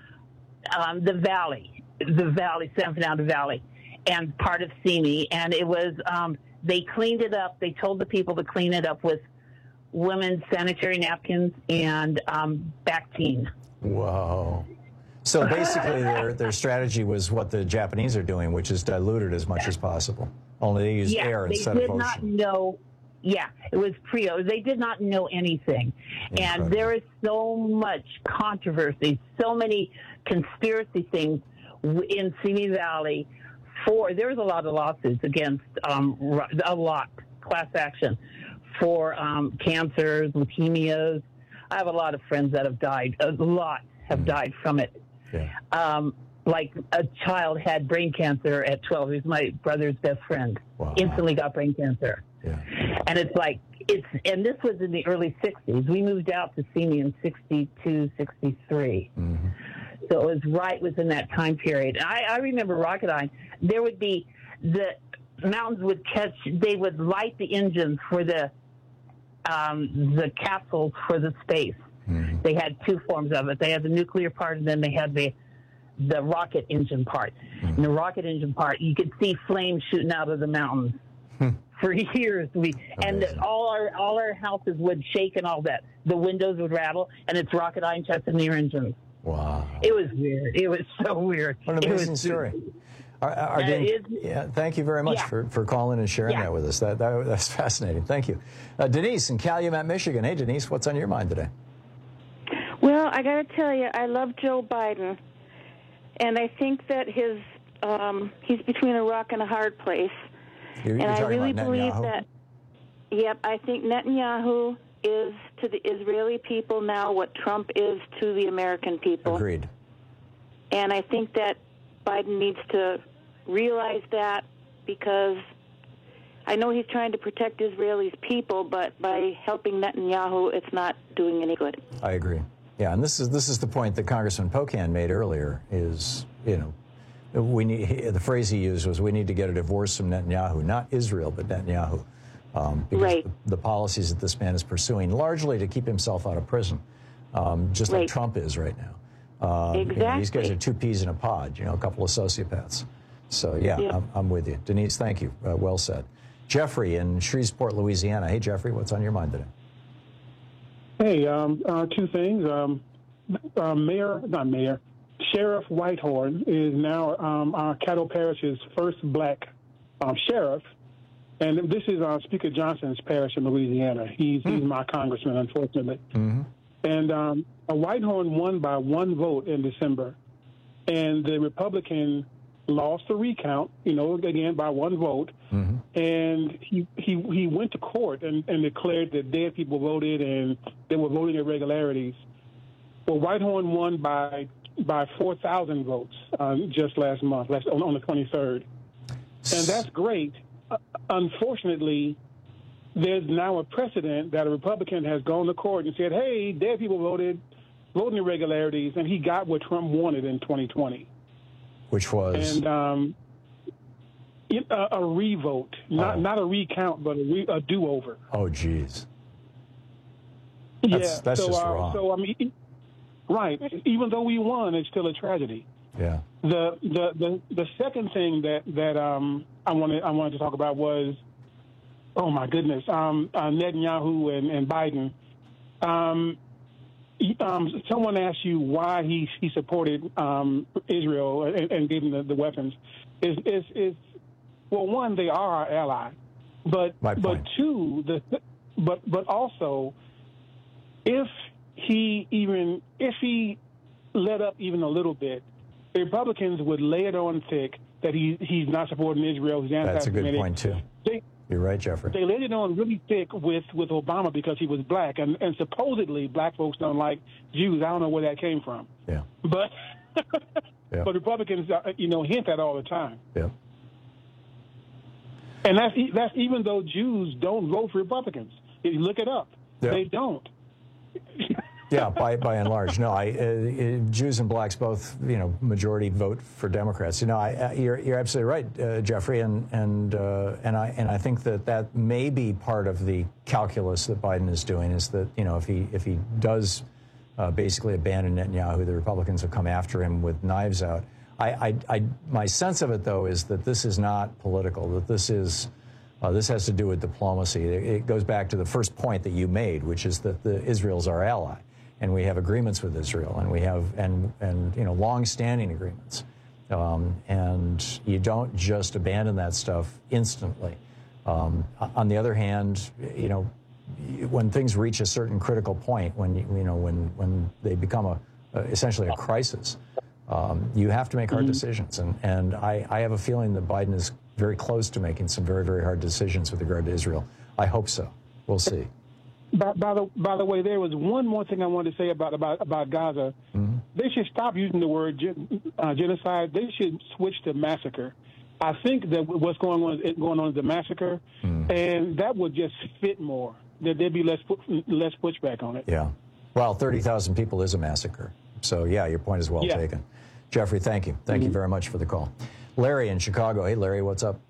um, the valley, the valley, San Fernando Valley, and part of Simi. And it was, um, they cleaned it up. They told the people to clean it up with women's sanitary napkins and um, Bactine. Whoa. So basically, their their strategy was what the Japanese are doing, which is dilute it as much as possible. Only they use yeah, air they instead did of ocean. not know. Yeah, it was Prio. They did not know anything. And there is so much controversy, so many conspiracy things w- in Simi Valley. For there was a lot of lawsuits against um, ru- a lot class action for um, cancers, leukemias. I have a lot of friends that have died. A lot have died from it. Yeah. Um, like a child had brain cancer at twelve. He was my brother's best friend. Wow. Instantly got brain cancer. Yeah. And it's like, it's, and this was in the early sixties. We moved out to Simi in sixty-two, sixty-three. Mm-hmm. So it was right within that time period. I, I remember Rocketdyne. There would be, the mountains would catch, they would light the engines for the, um, the capsules for the space. Mm-hmm. They had two forms of it. They had the nuclear part, and then they had the the rocket engine part. Mm-hmm. And the rocket engine part, you could see flames shooting out of the mountains for years. We and the, all our all our houses would shake and all that. The windows would rattle, and it's Rocketdyne testing their engines. Wow. It was weird. It was so weird. What an It amazing was, story. Ar- Ar- Uh, Ardeen, it's- yeah, thank you very much Yeah. for, for calling and sharing Yeah. that with us. That, that That's fascinating. Thank you. Uh, Denise in Calumet, Michigan. Hey, Denise, what's on your mind today? Well, I got to tell you, I love Joe Biden, and I think that his um, he's between a rock and a hard place. You're, and you're I talking really about believe Netanyahu? that. Yep, I think Netanyahu is to the Israeli people now what Trump is to the American people. Agreed. And I think that Biden needs to realize that, because I know he's trying to protect Israelis' people, but by helping Netanyahu, it's not doing any good. I agree. Yeah, and this is this is the point that Congressman Pocan made earlier. Is you know, we need he, the phrase he used was we need to get a divorce from Netanyahu, not Israel, but Netanyahu, um, because right. the, the policies that this man is pursuing, largely to keep himself out of prison, um, just right. like Trump is right now. Um, exactly. You know, these guys are two peas in a pod. You know, a couple of sociopaths. So yeah, yeah. I'm, I'm with you, Denise. Thank you. Uh, well said. Jeffrey in Shreveport, Louisiana. Hey, Jeffrey, what's on your mind today? Hey, um, uh, two things. Um, uh, Mayor, not Mayor, Sheriff Whitehorn is now um, our Caddo Parish's first black um, sheriff. And this is uh, Speaker Johnson's parish in Louisiana. He's, mm. he's my congressman, unfortunately. Mm-hmm. And um, Whitehorn won by one vote in December. And the Republican lost the recount, you know, again, by one vote. Mm-hmm. And he, he he went to court and, and declared that dead people voted and there were voting irregularities. Well, Whitehorn won by by four thousand votes um, just last month, last, on, on the twenty-third. And that's great. Uh, unfortunately, there's now a precedent that a Republican has gone to court and said, hey, dead people voted, voting irregularities, and he got what Trump wanted in twenty twenty. Which was? And um, it, uh, a revote, not oh. not a recount, but a, re, a do-over. Oh, geez. Yeah, That's, that's so, just uh, wrong. So I mean, right? Even though we won, it's still a tragedy. Yeah. The the the, the second thing that that um, I wanted I wanted to talk about was, oh my goodness, um, uh, Netanyahu and, and Biden. Um, he, um, someone asked you why he he supported um, Israel and, and gave them the, the weapons. Is is is well, one, they are our ally, but My but point. two, the but but also, if he even if he let up even a little bit, the Republicans would lay it on thick that he he's not supporting Israel. He's That's a good anti-Semitic. point, too. They, You're right, Jeffrey. They laid it on really thick with, with Obama because he was black, and, and supposedly black folks don't like Jews. I don't know where that came from. Yeah. But yeah. but Republicans, uh, you know, hint at all the time. Yeah. And that's e- that's even though Jews don't vote for Republicans. If you look it up, Yeah. they don't. Yeah, by by and large, no. I uh, Jews and blacks both, you know, majority vote for Democrats. You know, I, uh, you're you're absolutely right, uh, Jeffrey, and and uh, and I and I think that that may be part of the calculus that Biden is doing. Is that, you know, if he if he does uh, basically abandon Netanyahu, the Republicans will come after him with knives out. I, I, I my sense of it, though, is that this is not political. That this is. Uh, this has to do with diplomacy. It, it goes back to the first point that you made, which is that the, Israel's our ally, and we have agreements with Israel, and we have and and you know long-standing agreements, um, and you don't just abandon that stuff instantly. Um, on the other hand, you know, when things reach a certain critical point, when you, you know when when they become a, a essentially a crisis, um, you have to make hard Mm-hmm. decisions, and and I, I have a feeling that Biden is very close to making some very, very hard decisions with regard to Israel. I hope so. We'll see. By, by the by the way, there was one more thing I wanted to say about about about Gaza. Mm-hmm. They should stop using the word gen, uh, genocide. They should switch to massacre. I think that what's going on going on is a massacre, mm. and that would just fit more. That there'd be less less pushback on it. Yeah. Well, thirty thousand people is a massacre. So yeah, your point is well Yeah. taken. Jeffrey, thank you. Thank Mm-hmm. you very much for the call. Larry in Chicago. Hey, Larry, what's up?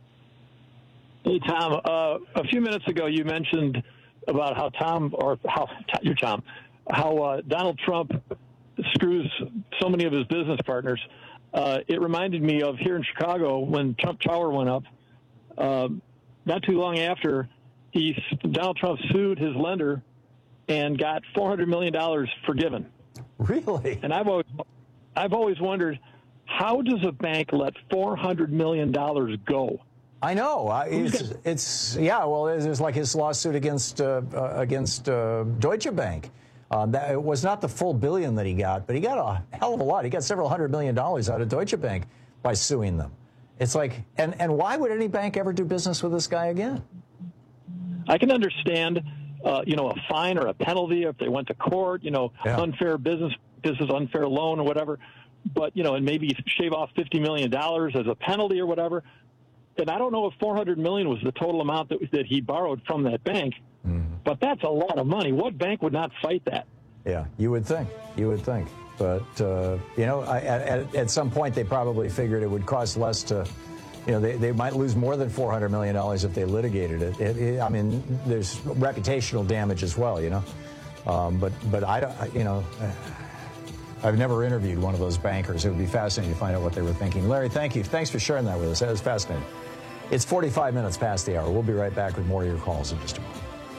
Hey, Tom. Uh, a few minutes ago, you mentioned about how Tom, or how you're Tom, how uh, Donald Trump screws so many of his business partners. Uh, it reminded me of here in Chicago when Trump Tower went up. Uh, not too long after, he Donald Trump sued his lender and got four hundred million dollars forgiven. Really? And I've always, I've always wondered, how does a bank let four hundred million dollars go? I know. I, it's, it's yeah. Well, it's like his lawsuit against uh, uh, against uh, Deutsche Bank. Uh, that, it was not the full billion that he got, but he got a hell of a lot. He got several hundred million dollars out of Deutsche Bank by suing them. It's like, and, and why would any bank ever do business with this guy again? I can understand, uh, you know, a fine or a penalty if they went to court, you know, yeah. unfair business, business unfair loan or whatever. But, you know, and maybe shave off fifty million dollars as a penalty or whatever. And I don't know if four hundred million dollars was the total amount that, that he borrowed from that bank. Mm. But that's a lot of money. What bank would not fight that? Yeah, you would think. You would think. But, uh, you know, I, at, at some point they probably figured it would cost less to, you know, they, they might lose more than four hundred million dollars if they litigated it. It, it. I mean, there's reputational damage as well, you know. Um, but, but I don't, you know, I've never interviewed one of those bankers. It would be fascinating to find out what they were thinking. Larry, thank you. Thanks for sharing that with us. That was fascinating. It's forty-five minutes past the hour. We'll be right back with more of your calls in just a moment.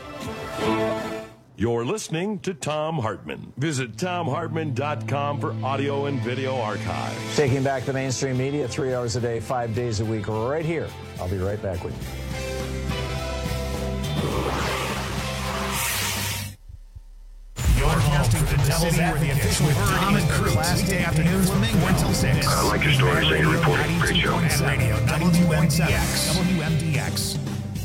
You're listening to Thom Hartmann. Visit Thom Hartmann dot com for audio and video archives. Taking back the mainstream media three hours a day, five days a week, right here. I'll be right back with you. You're casting the Devil's Advocate the official with Tom and Crew. Last day afternoons from four until six. I like your story, so you're reporting. Great show. Radio W M D X. W M D X.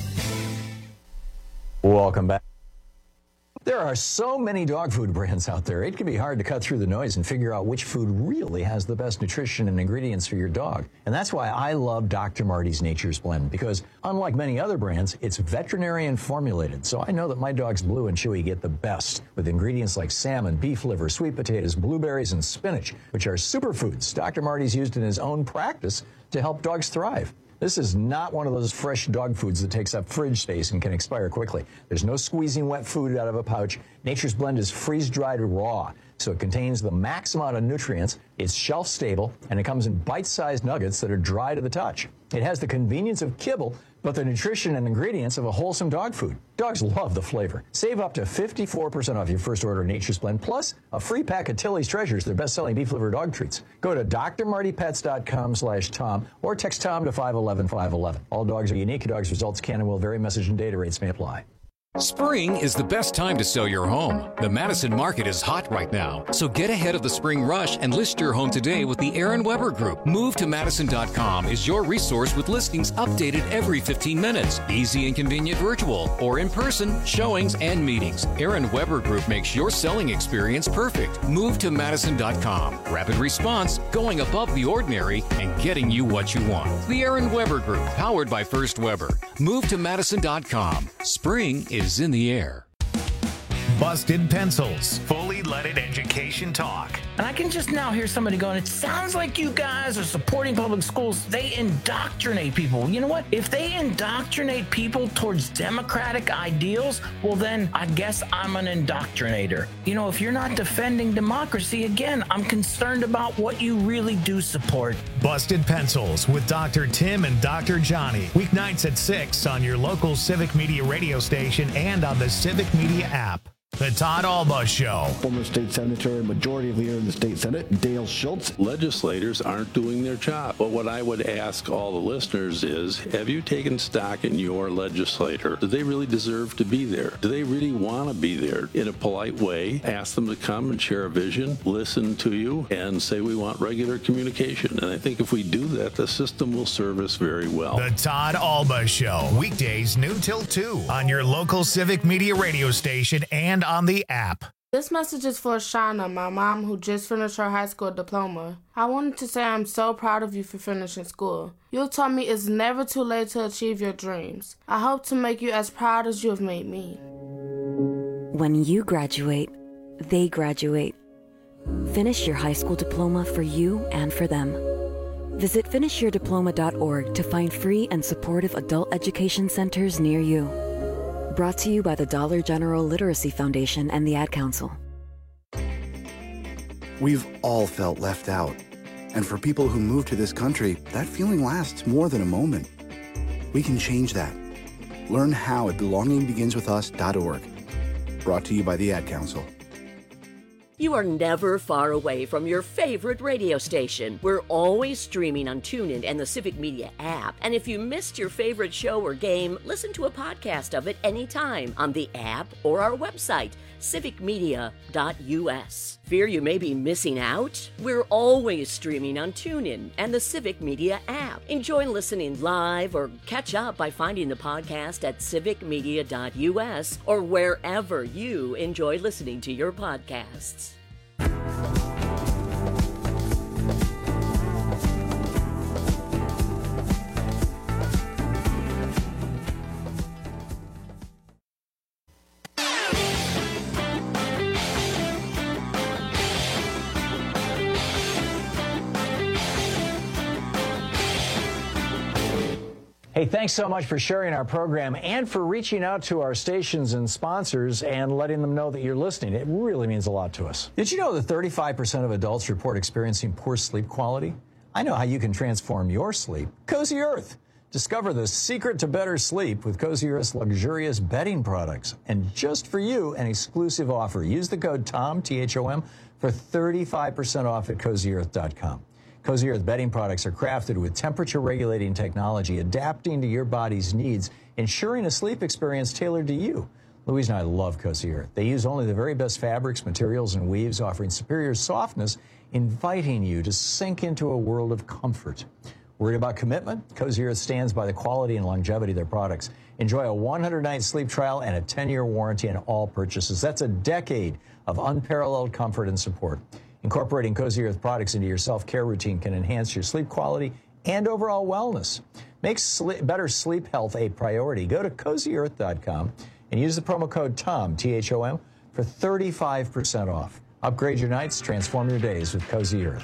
Welcome back. There are so many dog food brands out there, it can be hard to cut through the noise and figure out which food really has the best nutrition and ingredients for your dog. And that's why I love Doctor Marty's Nature's Blend, because unlike many other brands, it's veterinarian formulated. So I know that my dogs Blue and Chewy get the best with ingredients like salmon, beef liver, sweet potatoes, blueberries, and spinach, which are superfoods Doctor Marty's used in his own practice to help dogs thrive. This is not one of those fresh dog foods that takes up fridge space and can expire quickly. There's no squeezing wet food out of a pouch. Nature's Blend is freeze-dried raw, so it contains the max amount of nutrients, it's shelf-stable, and it comes in bite-sized nuggets that are dry to the touch. It has the convenience of kibble, but the nutrition and ingredients of a wholesome dog food. Dogs love the flavor. Save up to fifty-four percent off your first order of Nature's Blend, plus a free pack of Tilly's Treasures, their best-selling beef liver dog treats. Go to D R Marty Pets dot com slash Tom or text Tom to five one one five one one. All dogs are unique. Dogs' results can and will vary. Message and data rates may apply. Spring is the best time to sell your home. The Madison market is hot right now, so get ahead of the spring rush and list your home today with the Aaron Weber Group. Move to Madison dot com is your resource with listings updated every fifteen minutes. Easy and convenient virtual or in person showings and meetings. Aaron Weber Group makes your selling experience perfect. Move to Madison dot com. Rapid response, going above the ordinary, and getting you what you want. The Aaron Weber Group, powered by First Weber. Move to Madison dot com. Spring is is in the air. Busted Pencils. Fully leaded education talk. And I can just now hear somebody going, it sounds like you guys are supporting public schools. They indoctrinate people. You know what? If they indoctrinate people towards democratic ideals, well, then I guess I'm an indoctrinator. You know, if you're not defending democracy, again, I'm concerned about what you really do support. Busted Pencils with Doctor Tim and Doctor Johnny. Weeknights at six on your local Civic Media radio station and on the Civic Media app. The Todd Alba Show. Former state senator, majority leader in the state senate, Dale Schultz. Legislators aren't doing their job. But what I would ask all the listeners is, have you taken stock in your legislator? Do they really deserve to be there? Do they really want to be there? In a polite way, ask them to come and share a vision, listen to you, and say we want regular communication. And I think if we do that, the system will serve us very well. The Todd Alba Show. Weekdays noon till two on your local Civic Media radio station and on the app. This message is for Shauna, my mom, who just finished her high school diploma. I wanted to say I'm so proud of you for finishing school. You taught me it's never too late to achieve your dreams. I hope to make you as proud as you have made me. When you graduate, they graduate. Finish your high school diploma for you and for them. Visit finish your diploma dot org to find free and supportive adult education centers near you. Brought to you by the Dollar General Literacy Foundation and the Ad Council. We've all felt left out. And for people who move to this country, that feeling lasts more than a moment. We can change that. Learn how at belonging begins with us dot org. Brought to you by the Ad Council. You are never far away from your favorite radio station. We're always streaming on TuneIn and the Civic Media app. And if you missed your favorite show or game, listen to a podcast of it anytime on the app or our website, civic media dot u s. Fear you may be missing out? We're always streaming on TuneIn and the Civic Media app. Enjoy listening live or catch up by finding the podcast at civic media dot u s or wherever you enjoy listening to your podcasts. Hey, thanks so much for sharing our program and for reaching out to our stations and sponsors and letting them know that you're listening. It really means a lot to us. Did you know that thirty-five percent of adults report experiencing poor sleep quality? I know how you can transform your sleep. Cozy Earth. Discover the secret to better sleep with Cozy Earth's luxurious bedding products. And just for you, an exclusive offer. Use the code TOM, T H O M, for thirty-five percent off at cozy earth dot com. Cozy Earth bedding products are crafted with temperature-regulating technology, adapting to your body's needs, ensuring a sleep experience tailored to you. Louise and I love Cozy Earth. They use only the very best fabrics, materials, and weaves, offering superior softness, inviting you to sink into a world of comfort. Worried about commitment? Cozy Earth stands by the quality and longevity of their products. Enjoy a one hundred night sleep trial and a ten year warranty on all purchases. That's a decade of unparalleled comfort and support. Incorporating Cozy Earth products into your self-care routine can enhance your sleep quality and overall wellness. Make sleep, better sleep health a priority. Go to cozy earth dot com and use the promo code TOM, T H O M, for thirty-five percent off. Upgrade your nights, transform your days with Cozy Earth.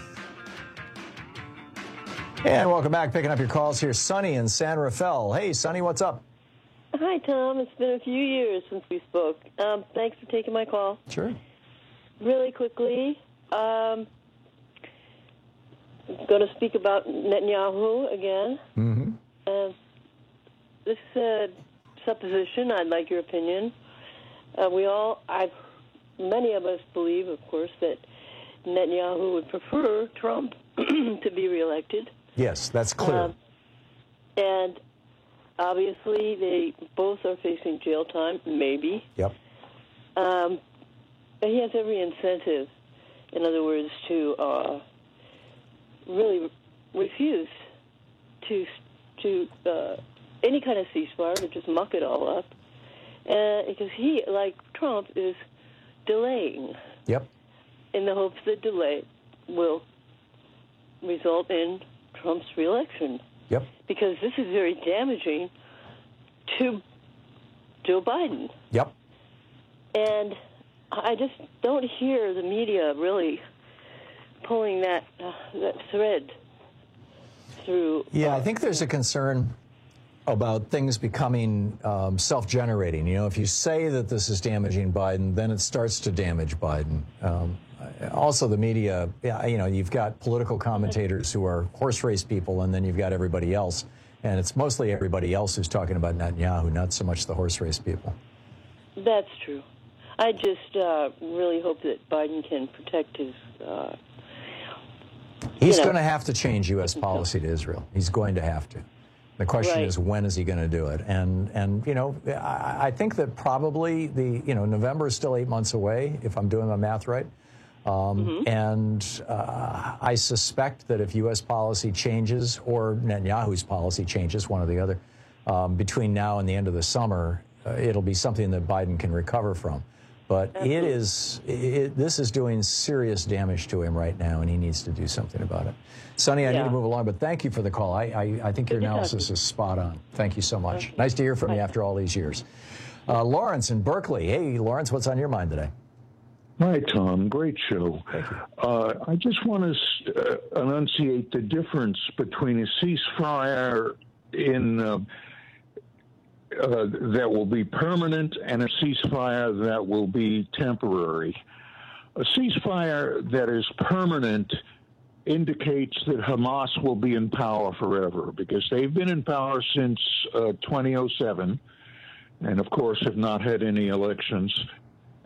And welcome back. Picking up your calls here, Sonny in San Rafael. Hey, Sonny, what's up? Hi, Tom. It's been a few years since we spoke. Um, thanks for taking my call. Sure. Really quickly, um, I'm going to speak about Netanyahu again. Mm-hmm. Uh, this uh, supposition, I'd like your opinion. Uh, we all, I, many of us believe, of course, that Netanyahu would prefer Trump to be reelected. Yes, that's clear. Um, and obviously, they both are facing jail time, maybe. Yep. Um, but he has every incentive, in other words, to uh, really refuse to to uh, any kind of ceasefire, to just muck it all up, uh, because he, like Trump, is delaying. Yep. In the hopes that delay will result in Trump's reelection. Yep. Because this is very damaging to Joe Biden. Yep. And I just don't hear the media really pulling that uh, that thread through. Yeah, uh, I think there's a concern about things becoming um, self-generating. You know, if you say that this is damaging Biden, then it starts to damage Biden. Um, also, the media, yeah, you know, you've got political commentators who are horse race people, and then you've got everybody else. And it's mostly everybody else who's talking about Netanyahu, not so much the horse race people. That's true. I just uh, really hope that Biden can protect his... Uh, He's you know. going to have to change U S policy to Israel. He's going to have to. The question Right. is, when is he going to do it? And, and you know, I, I think that probably the, you know, November is still eight months away, if I'm doing my math right. Um, Mm-hmm. And uh, I suspect that if U S policy changes, or Netanyahu's policy changes, one or the other, um, between now and the end of the summer, uh, it'll be something that Biden can recover from. But it is, it, this is doing serious damage to him right now, and he needs to do something about it. Sonny, I Yeah. need to move along, but thank you for the call. I, I, I think your Good to talk analysis to you. is spot on. Thank you so much. Nice to hear from you after all these years. Uh, Lawrence in Berkeley. Hey, Lawrence, what's on your mind today? Hi, Tom. Great show. Thank you. Uh, I just want to uh, enunciate the difference between a ceasefire in uh, uh, that will be permanent and a ceasefire that will be temporary. A ceasefire that is permanent indicates that Hamas will be in power forever, because they've been in power since uh, twenty oh seven, and of course have not had any elections.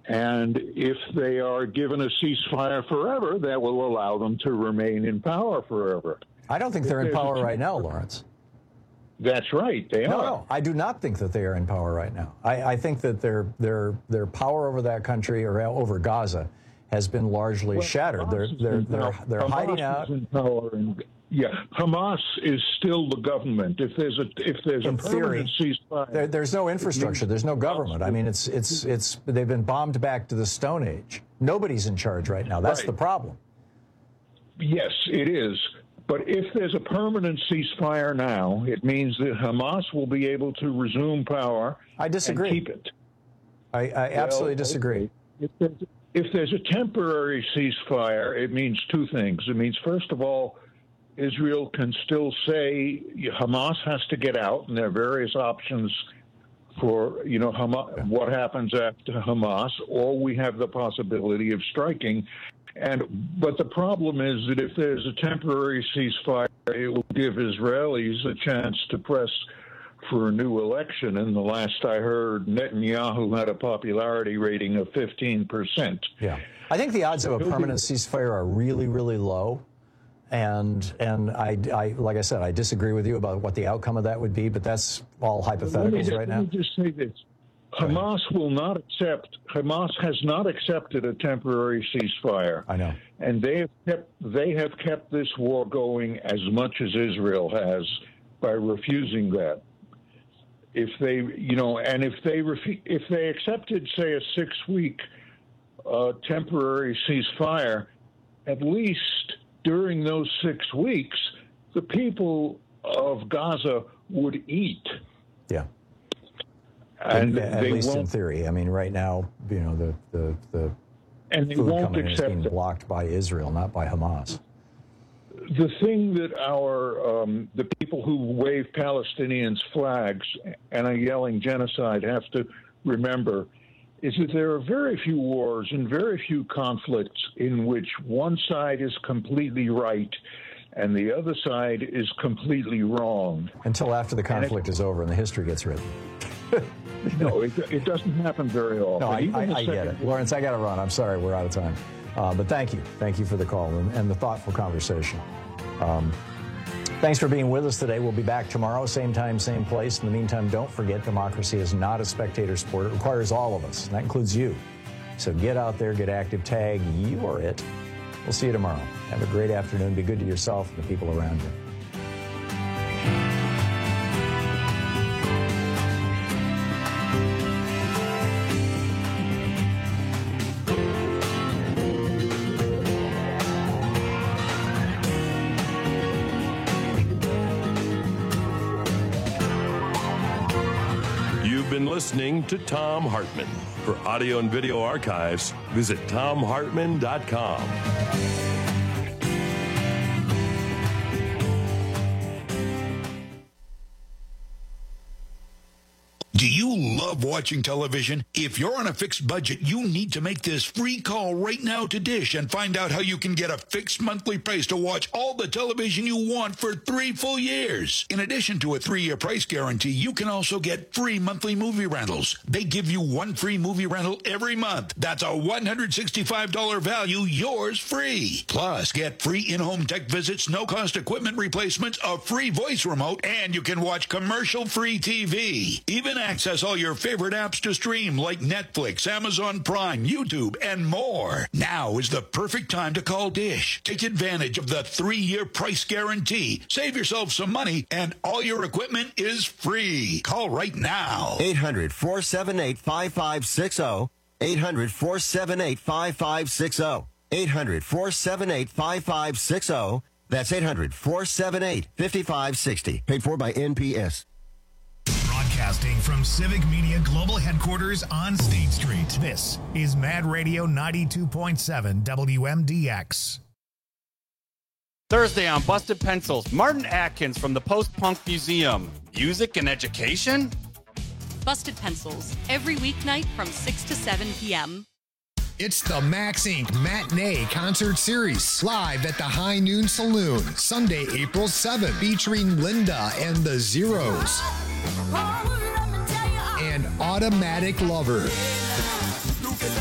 And if they are given a ceasefire forever, that will allow them to remain in power forever. I don't think they're in power right now, Lawrence. That's right, they no, are. No, I do not think that they are in power right now. I, I think that their their their power over that country or over Gaza has been largely well, shattered. Hamas they're they're they're, they're Hamas hiding out. Is in power and, yeah, Hamas is still the government. If there's a if there's in a permanent theory, ceasefire, there, there's no infrastructure. There's no government. I mean, it's it's it's they've been bombed back to the Stone Age. Nobody's in charge right now. That's right. the problem. Yes, it is. But if there's a permanent ceasefire now, it means that Hamas will be able to resume power. I disagree. And keep it. I, I absolutely well, disagree. If there's, if there's a temporary ceasefire, it means two things. It means, first of all, Israel can still say Hamas has to get out, and there are various options for, you know, Hamas, what happens after Hamas, or we have the possibility of striking. And but the problem is that if there's a temporary ceasefire, it will give Israelis a chance to press for a new election. And the last I heard, Netanyahu had a popularity rating of fifteen percent. Yeah, I think the odds of a permanent ceasefire are really, really low. And and I, I like I said, I disagree with you about what the outcome of that would be, but that's all hypotheticals just, right now. Let me just say this. Hamas will not accept, Hamas has not accepted a temporary ceasefire. I know. And they have kept, they have kept this war going as much as Israel has by refusing that. If they, you know, and if they refu- if they accepted, say, a six-week uh, temporary ceasefire, at least during those six weeks, the people of Gaza would eat. Yeah. And at they least won't, in theory. I mean, right now, you know, the the, the and they food won't coming in is accept being it. blocked by Israel, not by Hamas. The thing that our um, the people who wave Palestinians' flags and are yelling genocide have to remember is that there are very few wars and very few conflicts in which one side is completely right and the other side is completely wrong. Until after the conflict it, is over and the history gets written. No, it, it doesn't happen very often. No, I, I, I get it. Lawrence, I got to run. I'm sorry, we're out of time. Uh, but thank you. Thank you for the call and, and the thoughtful conversation. Um, thanks for being with us today. We'll be back tomorrow, same time, same place. In the meantime, don't forget, democracy is not a spectator sport. It requires all of us, and that includes you. So get out there, get active, tag, you are it. We'll see you tomorrow. Have a great afternoon. Be good to yourself and the people around you. Listening to Thom Hartmann. For audio and video archives, visit thom hartmann dot com. Do you love watching television? If you're on a fixed budget, you need to make this free call right now to Dish and find out how you can get a fixed monthly price to watch all the television you want for three full years. In addition to a three-year price guarantee, you can also get free monthly movie rentals. They give you one free movie rental every month. That's a one hundred sixty-five dollars value, yours free. Plus, get free in-home tech visits, no-cost equipment replacements, a free voice remote, and you can watch commercial-free T V. Even access all your favorite apps to stream like Netflix, Amazon Prime, YouTube, and more. Now is the perfect time to call Dish. Take advantage of the three-year price guarantee. Save yourself some money, and all your equipment is free. Call right now. eight hundred, four seven eight, five five six zero. eight hundred, four seven eight, five five six zero. eight hundred, four seven eight, five five six zero. That's eight hundred, four seven eight, five five six zero. Paid for by N P S. Broadcasting from Civic Media Global Headquarters on State Street. This is Mad Radio ninety-two point seven W M D X. Thursday on Busted Pencils, Martin Atkins from the Post-Punk Museum. Music and education? Busted Pencils, every weeknight from six to seven p.m. It's the Max Incorporated. Matinee Concert Series, live at the High Noon Saloon, Sunday, April seventh, featuring Linda and the Zeros and Automatic Lover.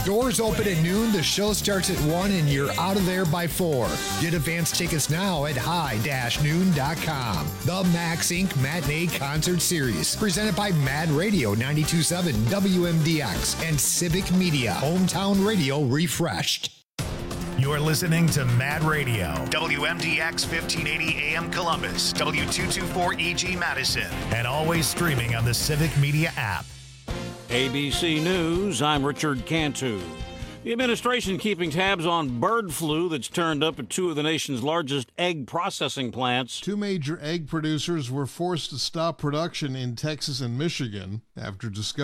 Doors open at noon, the show starts at one, and you're out of there by four. Get advance tickets now at high dash noon dot com. The Max Incorporated. Matinee Concert Series, presented by Mad Radio ninety-two point seven W M D X and Civic Media, hometown radio refreshed. You're listening to Mad Radio, W M D X fifteen eighty A M Columbus, W two twenty-four E G Madison, and always streaming on the Civic Media app. A B C News, I'm Richard Cantu. The administration keeping tabs on bird flu that's turned up at two of the nation's largest egg processing plants. Two major egg producers were forced to stop production in Texas and Michigan after discovering